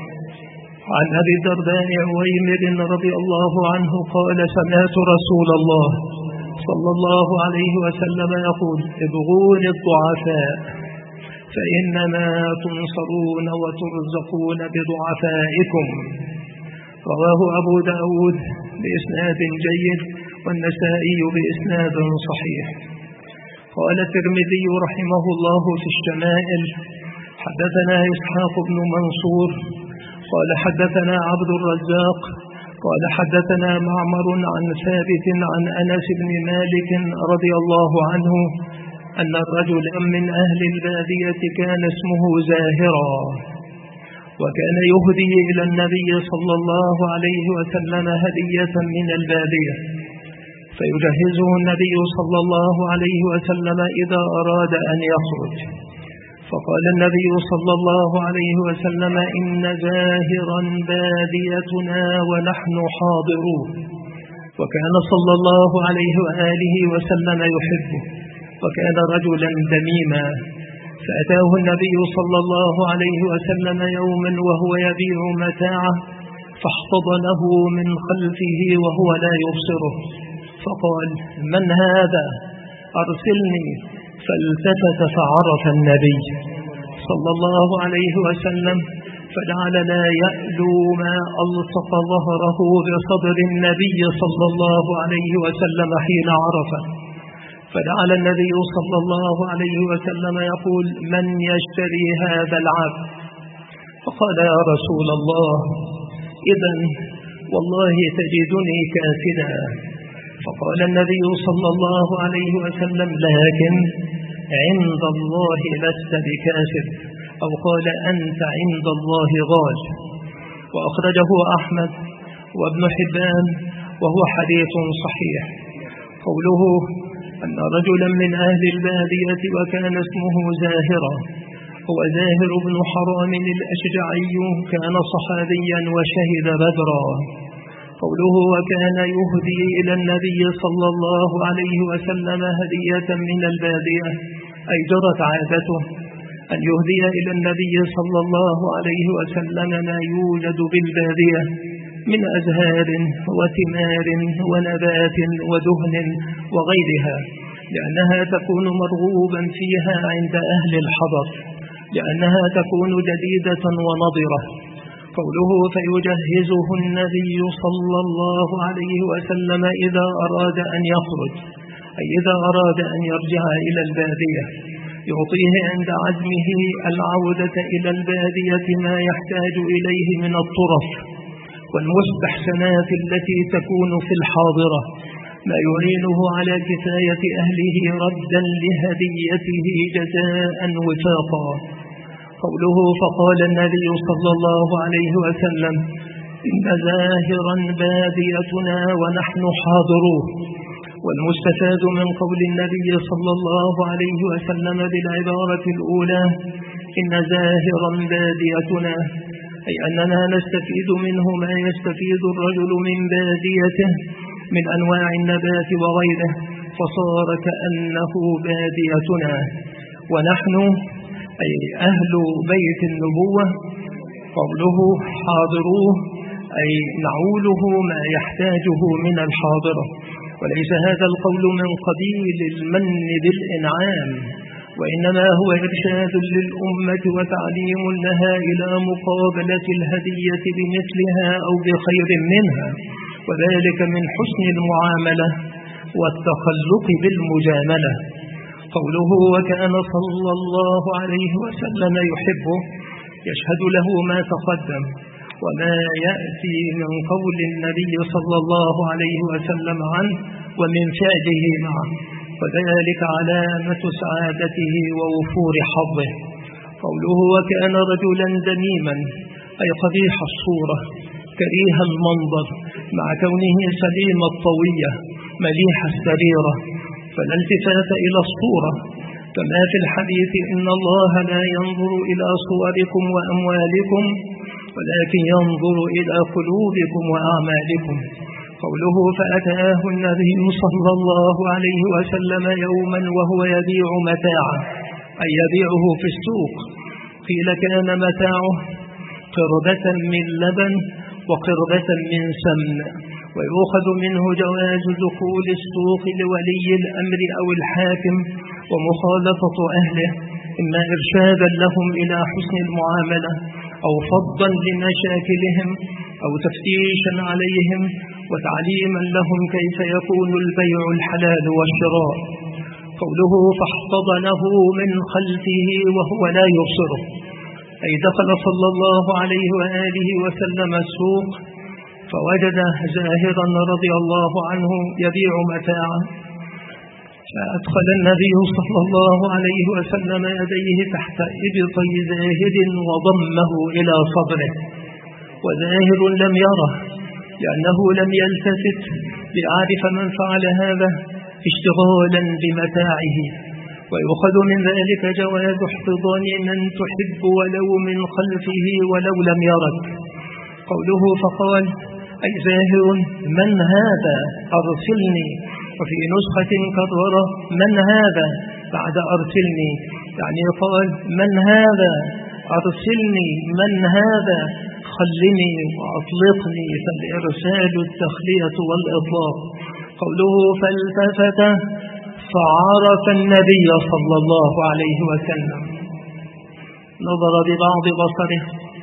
Speaker 1: عن أبي الدرداء عويمر رضي الله عنه قال: سمعت رسول الله صلى الله عليه وسلم يقول: ابغون الضعفاء فإنما تنصرون وترزقون بضعفائكم. رواه أبو داود بإسناد جيد، والنسائي بإسناد صحيح. قال الترمذي رحمه الله في الشمائل: حدثنا إسحاق بن منصور قال حدثنا عبد الرزاق قال حدثنا معمر عن ثابت عن أنس بن مالك رضي الله عنه أن الرجل من أهل البادية كان اسمه زاهرا، وكان يهدي إلى النبي صلى الله عليه وسلم هدية من البادية، فيجهزه النبي صلى الله عليه وسلم إذا أراد أن يخرج. فقال النبي صلى الله عليه وسلم: إن زاهرا باديتنا ونحن حاضرون. وكان صلى الله عليه وآله وسلم يحبه، وكان رجلا دميما. فأتاه النبي صلى الله عليه وسلم يوما وهو يبيع متاعه، فاحتضنه من خلفه وهو لا يبصره، فقال: من هذا؟ أرسلني. فالتفت فعرف النبي صلى الله عليه وسلم، فجعل لا يألو ما ألصق ظهره بصدر النبي صلى الله عليه وسلم حين عرفه، فجعل النبي صلى الله عليه وسلم يقول: من يشتري هذا العبد؟ فقال: يا رسول الله، إذن والله تجدني كاسدا. فقال النبي صلى الله عليه وسلم: لكن عند الله لست بكاسد، أو قال: أنت عند الله غال. وأخرجه أحمد وابن حبان وهو حديث صحيح. قوله أن رجلا من أهل البادية وكان اسمه زاهرا، هو زاهر بن حرام الأشجعي، كان صحابيا وشهد بدرا. قوله وكان يهدي إلى النبي صلى الله عليه وسلم هدية من البادية، أي جرت عادته أن يهدي إلى النبي صلى الله عليه وسلم ما يوجد بالبادية من أزهار وثمار ونبات ودهن وغيرها، لأنها تكون مرغوبا فيها عند أهل الحضر، لأنها تكون جديدة ونضرة. قوله فيجهزه النبي صلى الله عليه وسلم إذا أراد أن يخرج، أي إذا أراد أن يرجع إلى البادية، يعطيه عند عزمه العودة إلى البادية ما يحتاج إليه من الطرف والمستحسنات التي تكون في الحاضرة، ما يعينه على كفاية أهله ردا لهديته جزاء وفاقا. قوله فقال النبي صلى الله عليه وسلم: إن زاهرا باديتنا ونحن حاضروه. والمستفاد من قول النبي صلى الله عليه وسلم بالعبارة الأولى إن زاهرا باديتنا، أي أننا نستفيد منه ما يستفيد الرجل من باديته من أنواع النبات وغيره، فصار كأنه باديتنا. ونحن أي أهل بيت النبوة، قوله حاضروه أي نعوله ما يحتاجه من الحاضرة. وليس هذا القول من قبيل المن بالإنعام، وإنما هو إرشاد للأمة وتعليم لها إلى مقابلة الهدية بمثلها أو بخير منها، وذلك من حسن المعاملة والتخلق بالمجاملة. قوله وكان صلى الله عليه وسلم يحبه، يشهد له ما تقدم وما يأتي من قول النبي صلى الله عليه وسلم عنه ومن فعله معه، وذلك علامة سعادته ووفور حظه. قوله وكان رجلا دميما، أي قبيح الصورة كريه المنظر، مع كونه سليم الطوية مليح السريرة، فلا التفات إلى الصورة، كما في الحديث إن الله لا ينظر إلى صوركم وأموالكم ولكن ينظر إلى قلوبكم وأعمالكم. قوله فأتاه النبي صلى الله عليه وسلم يوما وهو يبيع متاعه، أي يبيعه في السوق. قيل كان متاعه قربة من لبن وقربة من سمن، ويؤخذ منه جواز دخول السوق لولي الأمر أو الحاكم ومخالطة أهله، إما إرشادا لهم إلى حسن المعاملة أو فضا لمشاكلهم أو تفتيشا عليهم وتعليما لهم كيف يكون البيع الحلال والشراء. قوله فاحتضنه من خلفه وهو لا يبصره، أي دخل صلى الله عليه وآله وسلم السوق فوجد زاهرا رضي الله عنه يبيع متاعا، فأدخل النبي صلى الله عليه وسلم يديه تحت إبطي زاهد وضمه إلى صدره، وزاهر لم يره لأنه لم يلتفت ليعرف من فعل هذا اشتغالا بمتاعه. ويؤخذ من ذلك جواز احتضان من تحب ولو من خلفه ولو لم يرك. قوله فقال أي زاهر من هذا أرسلني. وفي نسخة كرر من هذا بعد أرسلني، يعني قال من هذا أرسلني، من هذا خلني وأطلقني. فالإرسال التخلية والإطلاق. قوله فالتفت فعرف النبي صلى الله عليه وسلم، نظر ببعض بصره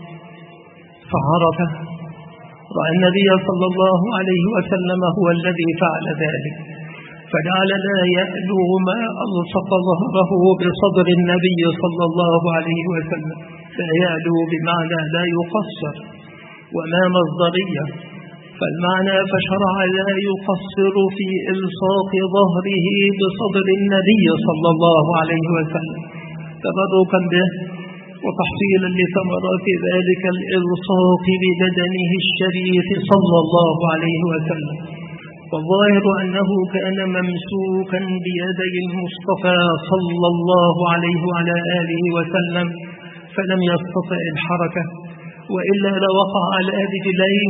Speaker 1: فعرفه، رأى النبي صلى الله عليه وسلم هو الذي فعل ذلك، فجعل لا يألو ما ألصق ظهره بصدر النبي صلى الله عليه وسلم. لا يألو بمعنى لا يقصر، وما مصدرية، فالمعنى فشرع لا يقصر في إلصاق ظهره بصدر النبي صلى الله عليه وسلم تبركا به وتحصيلا لثمرات ذلك الإلصاق ببدنه الشريف صلى الله عليه وسلم. والظاهر أنه كان ممسوكا بيدي المصطفى صلى الله عليه وعلى آله وسلم، فلم يستطع الحركة، وإلا لوقع على رجليه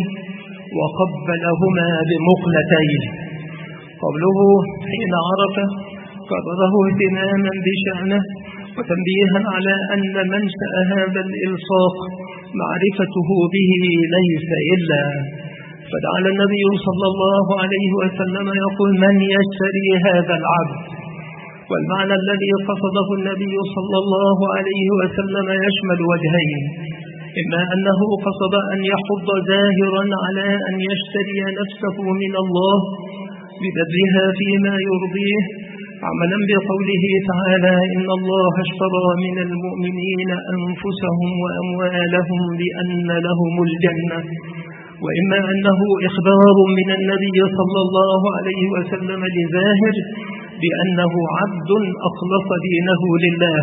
Speaker 1: وقبلهما بمقلتين. قوله حين عرف قرره اهتماما بشأنه وتنبيها على أن منشأ هذا الإلصاق معرفته به ليس إلا، فجعل النبي صلى الله عليه وسلم يقول من يشتري هذا العبد. والمعنى الذي قصده النبي صلى الله عليه وسلم يشمل وجهين: إما أنه قصد أن يحض زاهرا على أن يشتري نفسه من الله ببذلها فيما يرضيه، عملا بقوله تعالى إن الله اشترى من المؤمنين أنفسهم وأموالهم بأن لهم الجنة. وإما أنه إخبار من النبي صلى الله عليه وسلم لزاهر بأنه عبد أخلص دينه لله،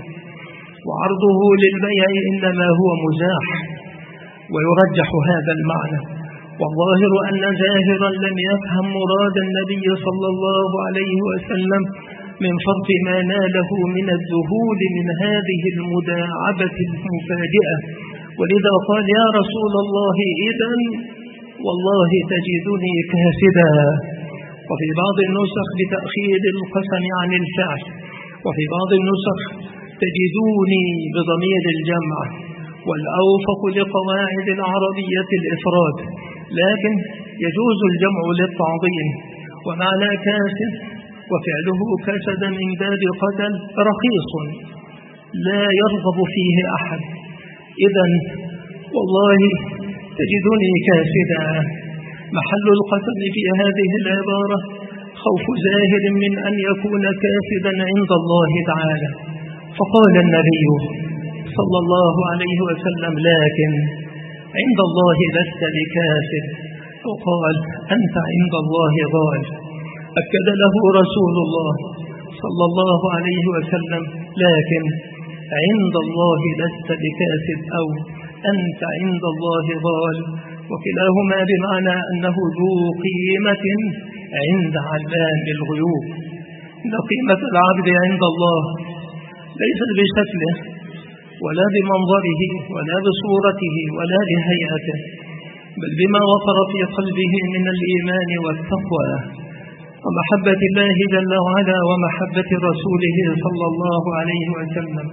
Speaker 1: وعرضه للبيع إنما هو مزاح، ويرجح هذا المعنى. والظاهر أن زاهرا لم يفهم مراد النبي صلى الله عليه وسلم من فرط ما ناله من الذهول من هذه المداعبة المفاجئة، ولذا قال يا رسول الله إذن والله تجدني كاسدا. وفي بعض النسخ بتأخير القسم عن الفعل، وفي بعض النسخ تجدوني بضمير الجمع، والأوفق لقواعد العربية الإفراد، لكن يجوز الجمع للتعظيم. ومعنى كاسد وفعله كسد من باب قتل رخيص لا يرغب فيه أحد. إذن والله تجدني كاسدا. محل القسم في هذه العبارة خوف زاهر من أن يكون كاسدا عند الله تعالى، فقال النبي صلى الله عليه وسلم لكن عند الله لست بكاسد، وقال أنت عند الله غال. أكد له رسول الله صلى الله عليه وسلم لكن عند الله لست بكاسد أو أنت عند الله غال، وكلاهما بمعنى أنه ذو قيمة عند علام الغيوب. إن قيمة العبد عند الله ليست بشكله ولا بمنظره ولا بصورته ولا بهيئته، بل بما وقر في قلبه من الإيمان والتقوى ومحبة الله جل وعلا ومحبة رسوله صلى الله عليه وسلم.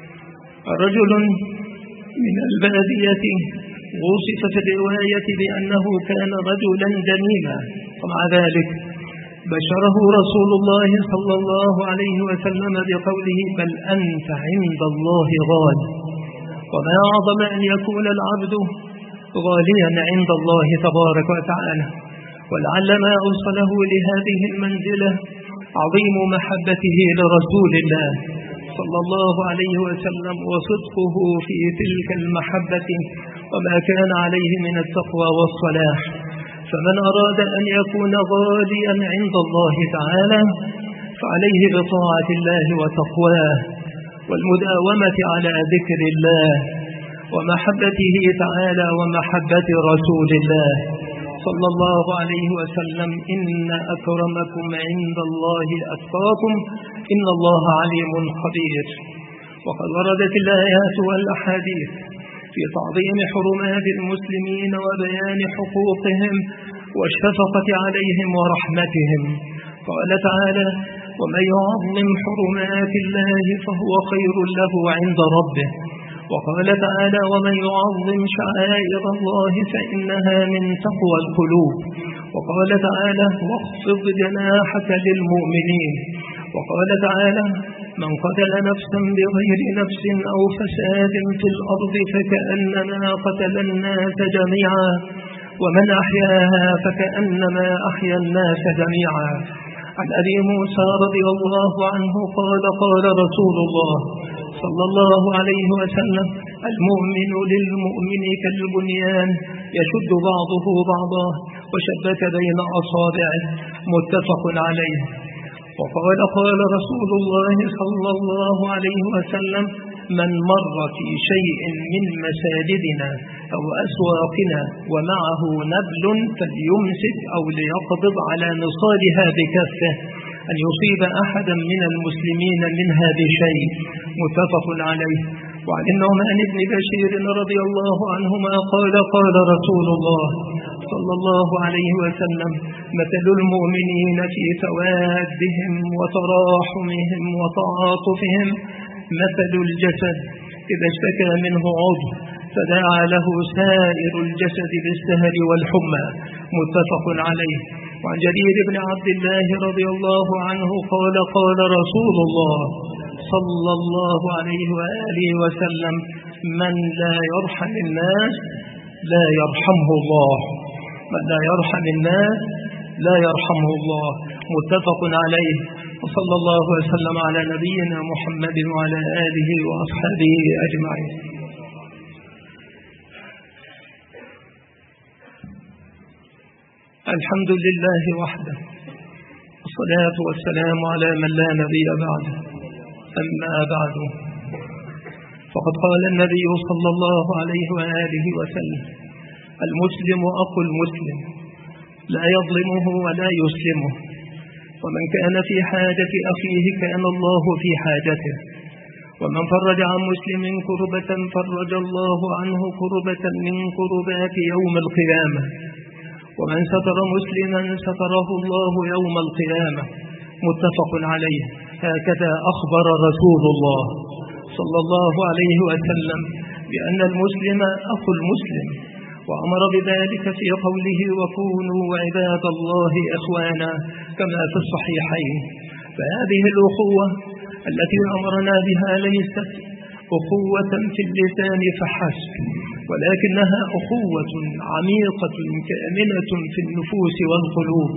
Speaker 1: رجل من البادية وصف في الرواية بأنه كان رجلا دميما، ومع ذلك بشره رسول الله صلى الله عليه وسلم بقوله بل أنت عند الله غال. وما أعظم أن يكون العبد غاليا عند الله تبارك وتعالى، ولعل ما أوصله لهذه المنزلة عظيم محبته لرسول الله صلى الله عليه وسلم وصدقه في تلك المحبة وما كان عليه من التقوى والصلاح. فمن أراد أن يكون غاليا عند الله تعالى فعليه بطاعة الله وتقواه والمداومة على ذكر الله ومحبته تعالى ومحبة رسول الله صلى الله عليه وسلم. إن أكرمكم عند الله أتقاكم إن الله عليم خبير. وقد وردت الآيات والأحاديث في تعظيم حرمات المسلمين وبيان حقوقهم والشفقة عليهم ورحمتهم. قال تعالى: ومن يعظم حرمات الله فهو خير له عند ربه. وقال تعالى: ومن يعظم شعائر الله فإنها من تقوى القلوب. وقال تعالى: واخفض جناحك للمؤمنين. وقال تعالى: من قتل نفسا بغير نفس أو فساد في الأرض فكأنما قتل الناس جميعا ومن أحياها فكأنما أحيا الناس جميعا. عن أبي موسى رضي الله عنه قال: قال رسول الله صلى الله عليه وسلم: المؤمن للمؤمن كالبنيان يشد بعضه بعضا وشبك بين أصابعه. متفق عليه. وقال: قال رسول الله صلى الله عليه وسلم: من مر في شيء من مساجدنا أو أسواقنا ومعه نبل فليمسك أو ليقبض على نصالها بكفه أن يصيب أحدا من المسلمين منها بشيء. متفق عليه. وعن النعمان بن بشير رضي الله عنهما قال: قال رسول الله صلى الله عليه وسلم: مثل المؤمنين في توادهم وتراحمهم وتعاطفهم مثل الجسد إذا اشتكى منه عضو فدعا له سائر الجسد بالسهر والحمى. متفق عليه. وعن جرير بن عبد الله رضي الله عنه قال: قال رسول الله صلى الله عليه وآله وسلم: من لا يرحم الناس لا يرحمه الله. من لا يرحم الناس لا يرحمه الله. متفق عليه. وصلى الله وسلم على نبينا محمد وعلى آله وأصحابه أجمعين. الحمد لله وحده، والصلاة والسلام على من لا نبي بعده. أما بعد، فقد قال النبي صلى الله عليه وآله وسلم: المسلم أخو المسلم لا يظلمه ولا يسلمه، ومن كان في حاجة أخيه كان الله في حاجته، ومن فرج عن مسلم كربة فرج الله عنه كربة من كربات يوم القيامة، ومن ستر مسلما ستره الله يوم القيامة. متفق عليه. هكذا أخبر رسول الله صلى الله عليه وسلم بأن المسلم أخو المسلم، وأمر بذلك في قوله: وكونوا عباد الله إخوانا، كما في الصحيحين. فهذه الأخوة التي أمرنا بها ليست أخوة في اللسان فحسب، ولكنها أخوة عميقة كامنة في النفوس والقلوب،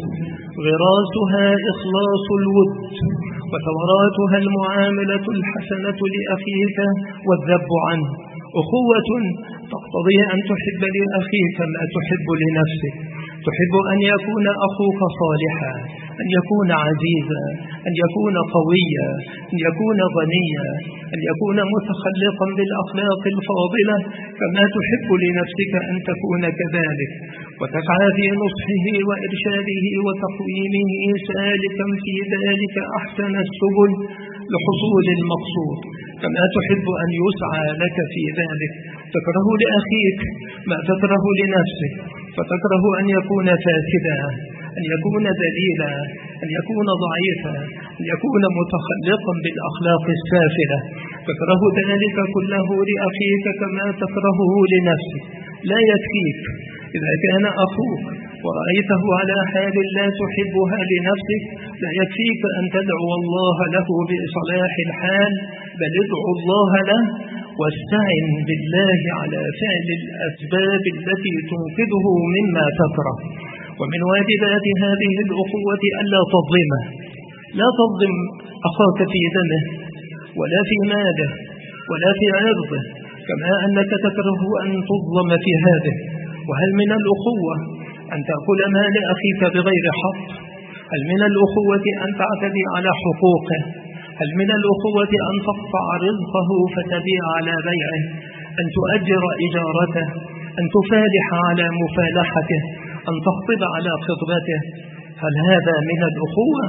Speaker 1: غراسها إخلاص الود، وثمراتها المعاملة الحسنة لأخيك والذب عنه. أخوة تقتضي أن تحب لأخيك ما تحب لنفسك، تحب أن يكون أخوك صالحا، أن يكون عزيزا، أن يكون قويا، أن يكون غنيا، أن يكون متخلقا بالأخلاق الفاضلة كما تحب لنفسك أن تكون كذلك، وتسعى في نصحه وإرشاده وتقويمه سالكا في ذلك أحسن السبل لحصول المقصود، كما تحب أن يسعى لك في ذلك. تكره لأخيك ما تكره لنفسك، فتكره أن يكون فاسدا، أن يكون ذليلا، أن يكون ضعيفا، أن يكون متخلقا بالأخلاق السافلة. تكره ذلك كله لأخيك كما تكرهه لنفسك. لا يكفيك إذا كان أخوك ورأيته على حال لا تحبها لنفسك، لا يكفيك أن تدعو الله له بإصلاح الحال، بل ادعو الله له واستعن بالله على فعل الأسباب التي تنقذه مما تكره. ومن واجبات هذه الأخوة ألا تظلمه. لا تظلم أخاك في دمه ولا في ماله ولا في عرضه، كما أنك تكره أن تظلم في هذه. وهل من الأخوة أن تأكل مال أخيك بغير حق؟ هل من الأخوة أن تعتدي على حقوقه؟ هل من الأخوة أن تقطع رزقه فتبيع على بيعه؟ أن تؤجر إجارته؟ أن تفالح على مفالحته؟ أن تخطب على خطبته؟ هل هذا من الأخوة؟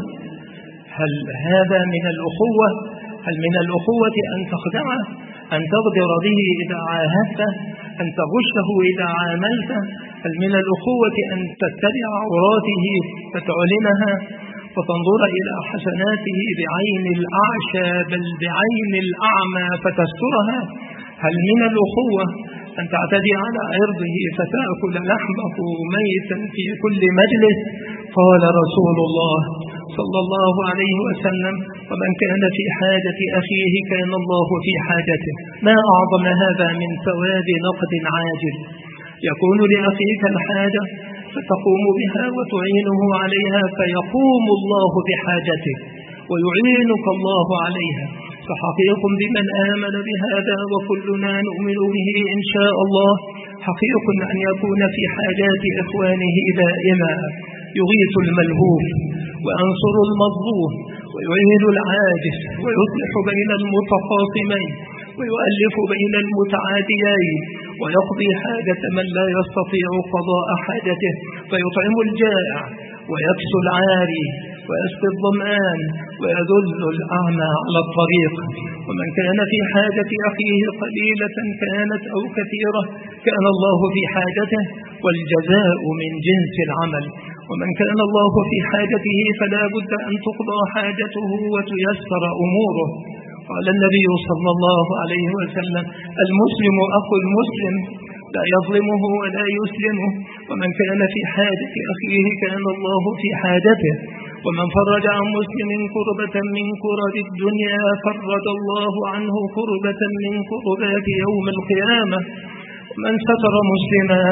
Speaker 1: هل هذا من الأخوة؟ هل من الأخوة أن تخدعه؟ أن تغدر به إذا عاهدته؟ أن تغشه إذا عاملته؟ هل من الأخوة أن تتبع عوراته فتعلنها وتنظر إلى حسناته بعين الأعشى بل بعين الأعمى فتسترها؟ هل من الأخوة أن تعتدي على عرضه فتأكل لحمه ميتا في كل مجلس؟ قال رسول الله صلى الله عليه وسلم: ومن كان في حاجة أخيه كان الله في حاجته. ما أعظم هذا من ثواب نقد عاجل يكون لأخيك الحاجة فتقوم بها وتعينه عليها فيقوم الله بحاجته ويعينك الله عليها. فحقيق بمن آمن بهذا وكلنا نؤمن به إن شاء الله، حقيق أن يكون في حاجات إخوانه دائما، يغيث الملهوف وينصر المظلوم ويعين العاجز ويصلح بين المتخاصمين ويؤلف بين المتعاديين ويقضي حاجة من لا يستطيع قضاء حاجته، فيطعم الجائع ويكسو العاري ويسقي الظمآن ويذل الأعمى على الطريق. ومن كان في حاجة أخيه قليلة كانت أو كثيرة كان الله في حاجته، والجزاء من جنس العمل. ومن كان الله في حاجته فلا بد أن تقضى حاجته وتيسر أموره. قال النبي صلى الله عليه وسلم: المسلم أخو المسلم لا يظلمه ولا يسلمه. ومن كان في حاجة أخيه كان الله في حاجته. ومن فرج عن مسلم كربة من كرب الدنيا فرج الله عنه كربة من كربات يوم القيامة. ومن ستر مسلما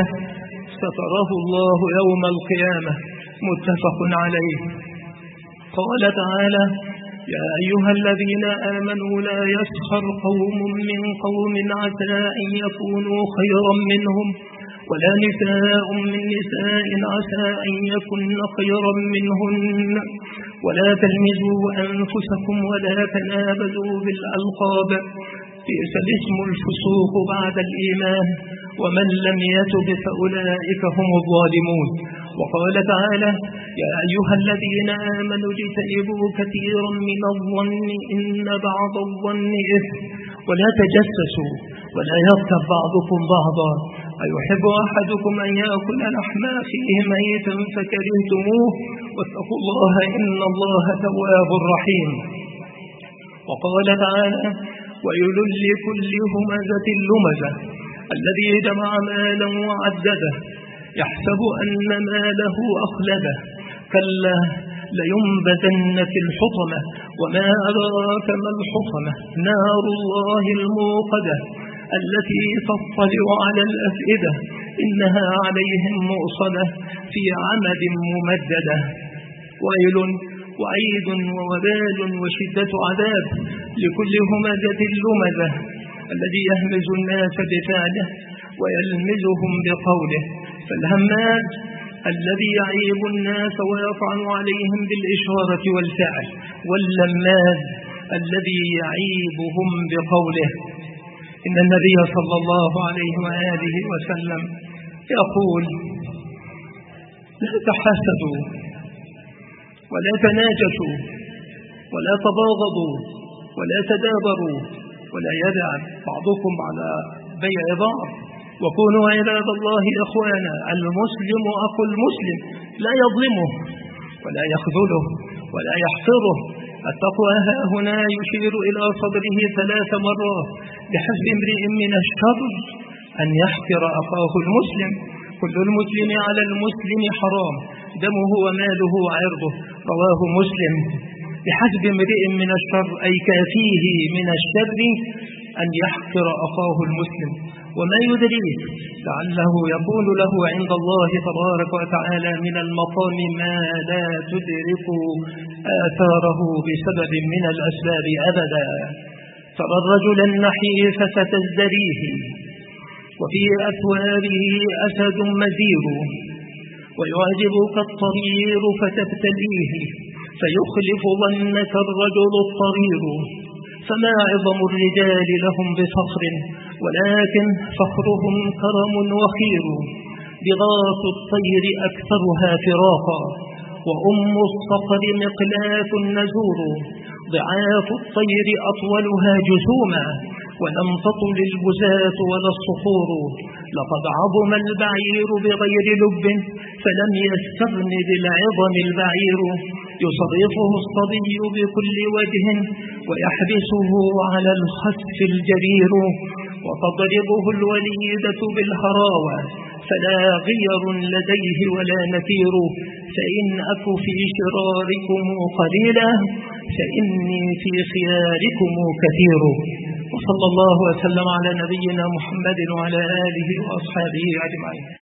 Speaker 1: ستره الله يوم القيامة. متفق عليه. قال تعالى: يا أيها الذين آمنوا لا يسخر قوم من قوم عسى أن يكونوا خيرا منهم ولا نساء من نساء عسى أن يكن خيرا منهن ولا تلمزوا أنفسكم ولا تنابزوا بالألقاب بئس الاسم الفسوق بعد الإيمان ومن لم يتب فأولئك هم الظالمون. وقال تعالى: يا أيها الذين آمنوا اجتنبوا كثيرا من الظن إن بعض الظن إثم ولا تجسسوا ولا يغتب بعضكم بعضا أيحب أحدكم أن يأكل لحم أخيه ميتا فكرهتموه واتقوا الله إن الله تواب رحيم. وقال تعالى: ويل لكل همزة لمزة الذي جمع مالا وعدده يحسب أن ماله أخلده كلا لينبذن في الحطمة وما أدراك ما الحطمة نار الله الموقدة التي تطلع على الأفئدة إنها عليهم مؤصدة في عمد ممددة. ويل وعيد ووبال وشدة عذاب لكل همزة لمزة الذي يهمز الناس بفعله ويلمزهم بقوله. فالهماز الذي يعيب الناس ويطعن عليهم بالإشارة والفعل، واللماز الذي يعيبهم بقوله. إن النبي صلى الله عليه وآله وسلم يقول: لا تحاسدوا ولا تناجشوا ولا تباغضوا ولا تدابروا ولا يدع بعضكم على بيع بعض وكونوا عباد الله إخوانا. المسلم أخو المسلم لا يظلمه ولا يخذله ولا يحقره. التقوى هنا يشير إلى صدره 3 مرات: بحسب امرئ من الشر أن يحقر أخاه المسلم، كل المسلم على المسلم حرام، دمه وماله وعرضه، رواه مسلم. بحسب امرئ من الشر أي كافيه من الشر أن يحقر أخاه المسلم. وما يدريك لعله يكون له عند الله تبارك وتعالى من المقام ما لا تدرك آثاره بسبب من الأسباب أبدا. ترى الرجل النحيف فتزدريه وفي أثوابه أسد مزير ويعجبك الطرير فتبتليه فيخلف ظنك الرجل الطرير. فما عظم الرجال لهم بفخر ولكن فخرهم كرم وخير. بغاث الطير أكثرها فراقا وأم الصقر مقلاة نزور. ضعاف الطير أطولها جسوما ولم تطل البزاة ولا الصخور. لقد عظم البعير بغير لب فلم يستغن بالعظم البعير. يصرفه الصبي بكل وجه ويحبسه على الخسف الجرير. وتضربه الوليدة بالهراوة فلا غير لديه ولا نفير. فإن أك في شراركم قليلا فإني في خياركم كثير. وصلى الله وسلم على نبينا محمد وعلى آله وأصحابه أجمعين.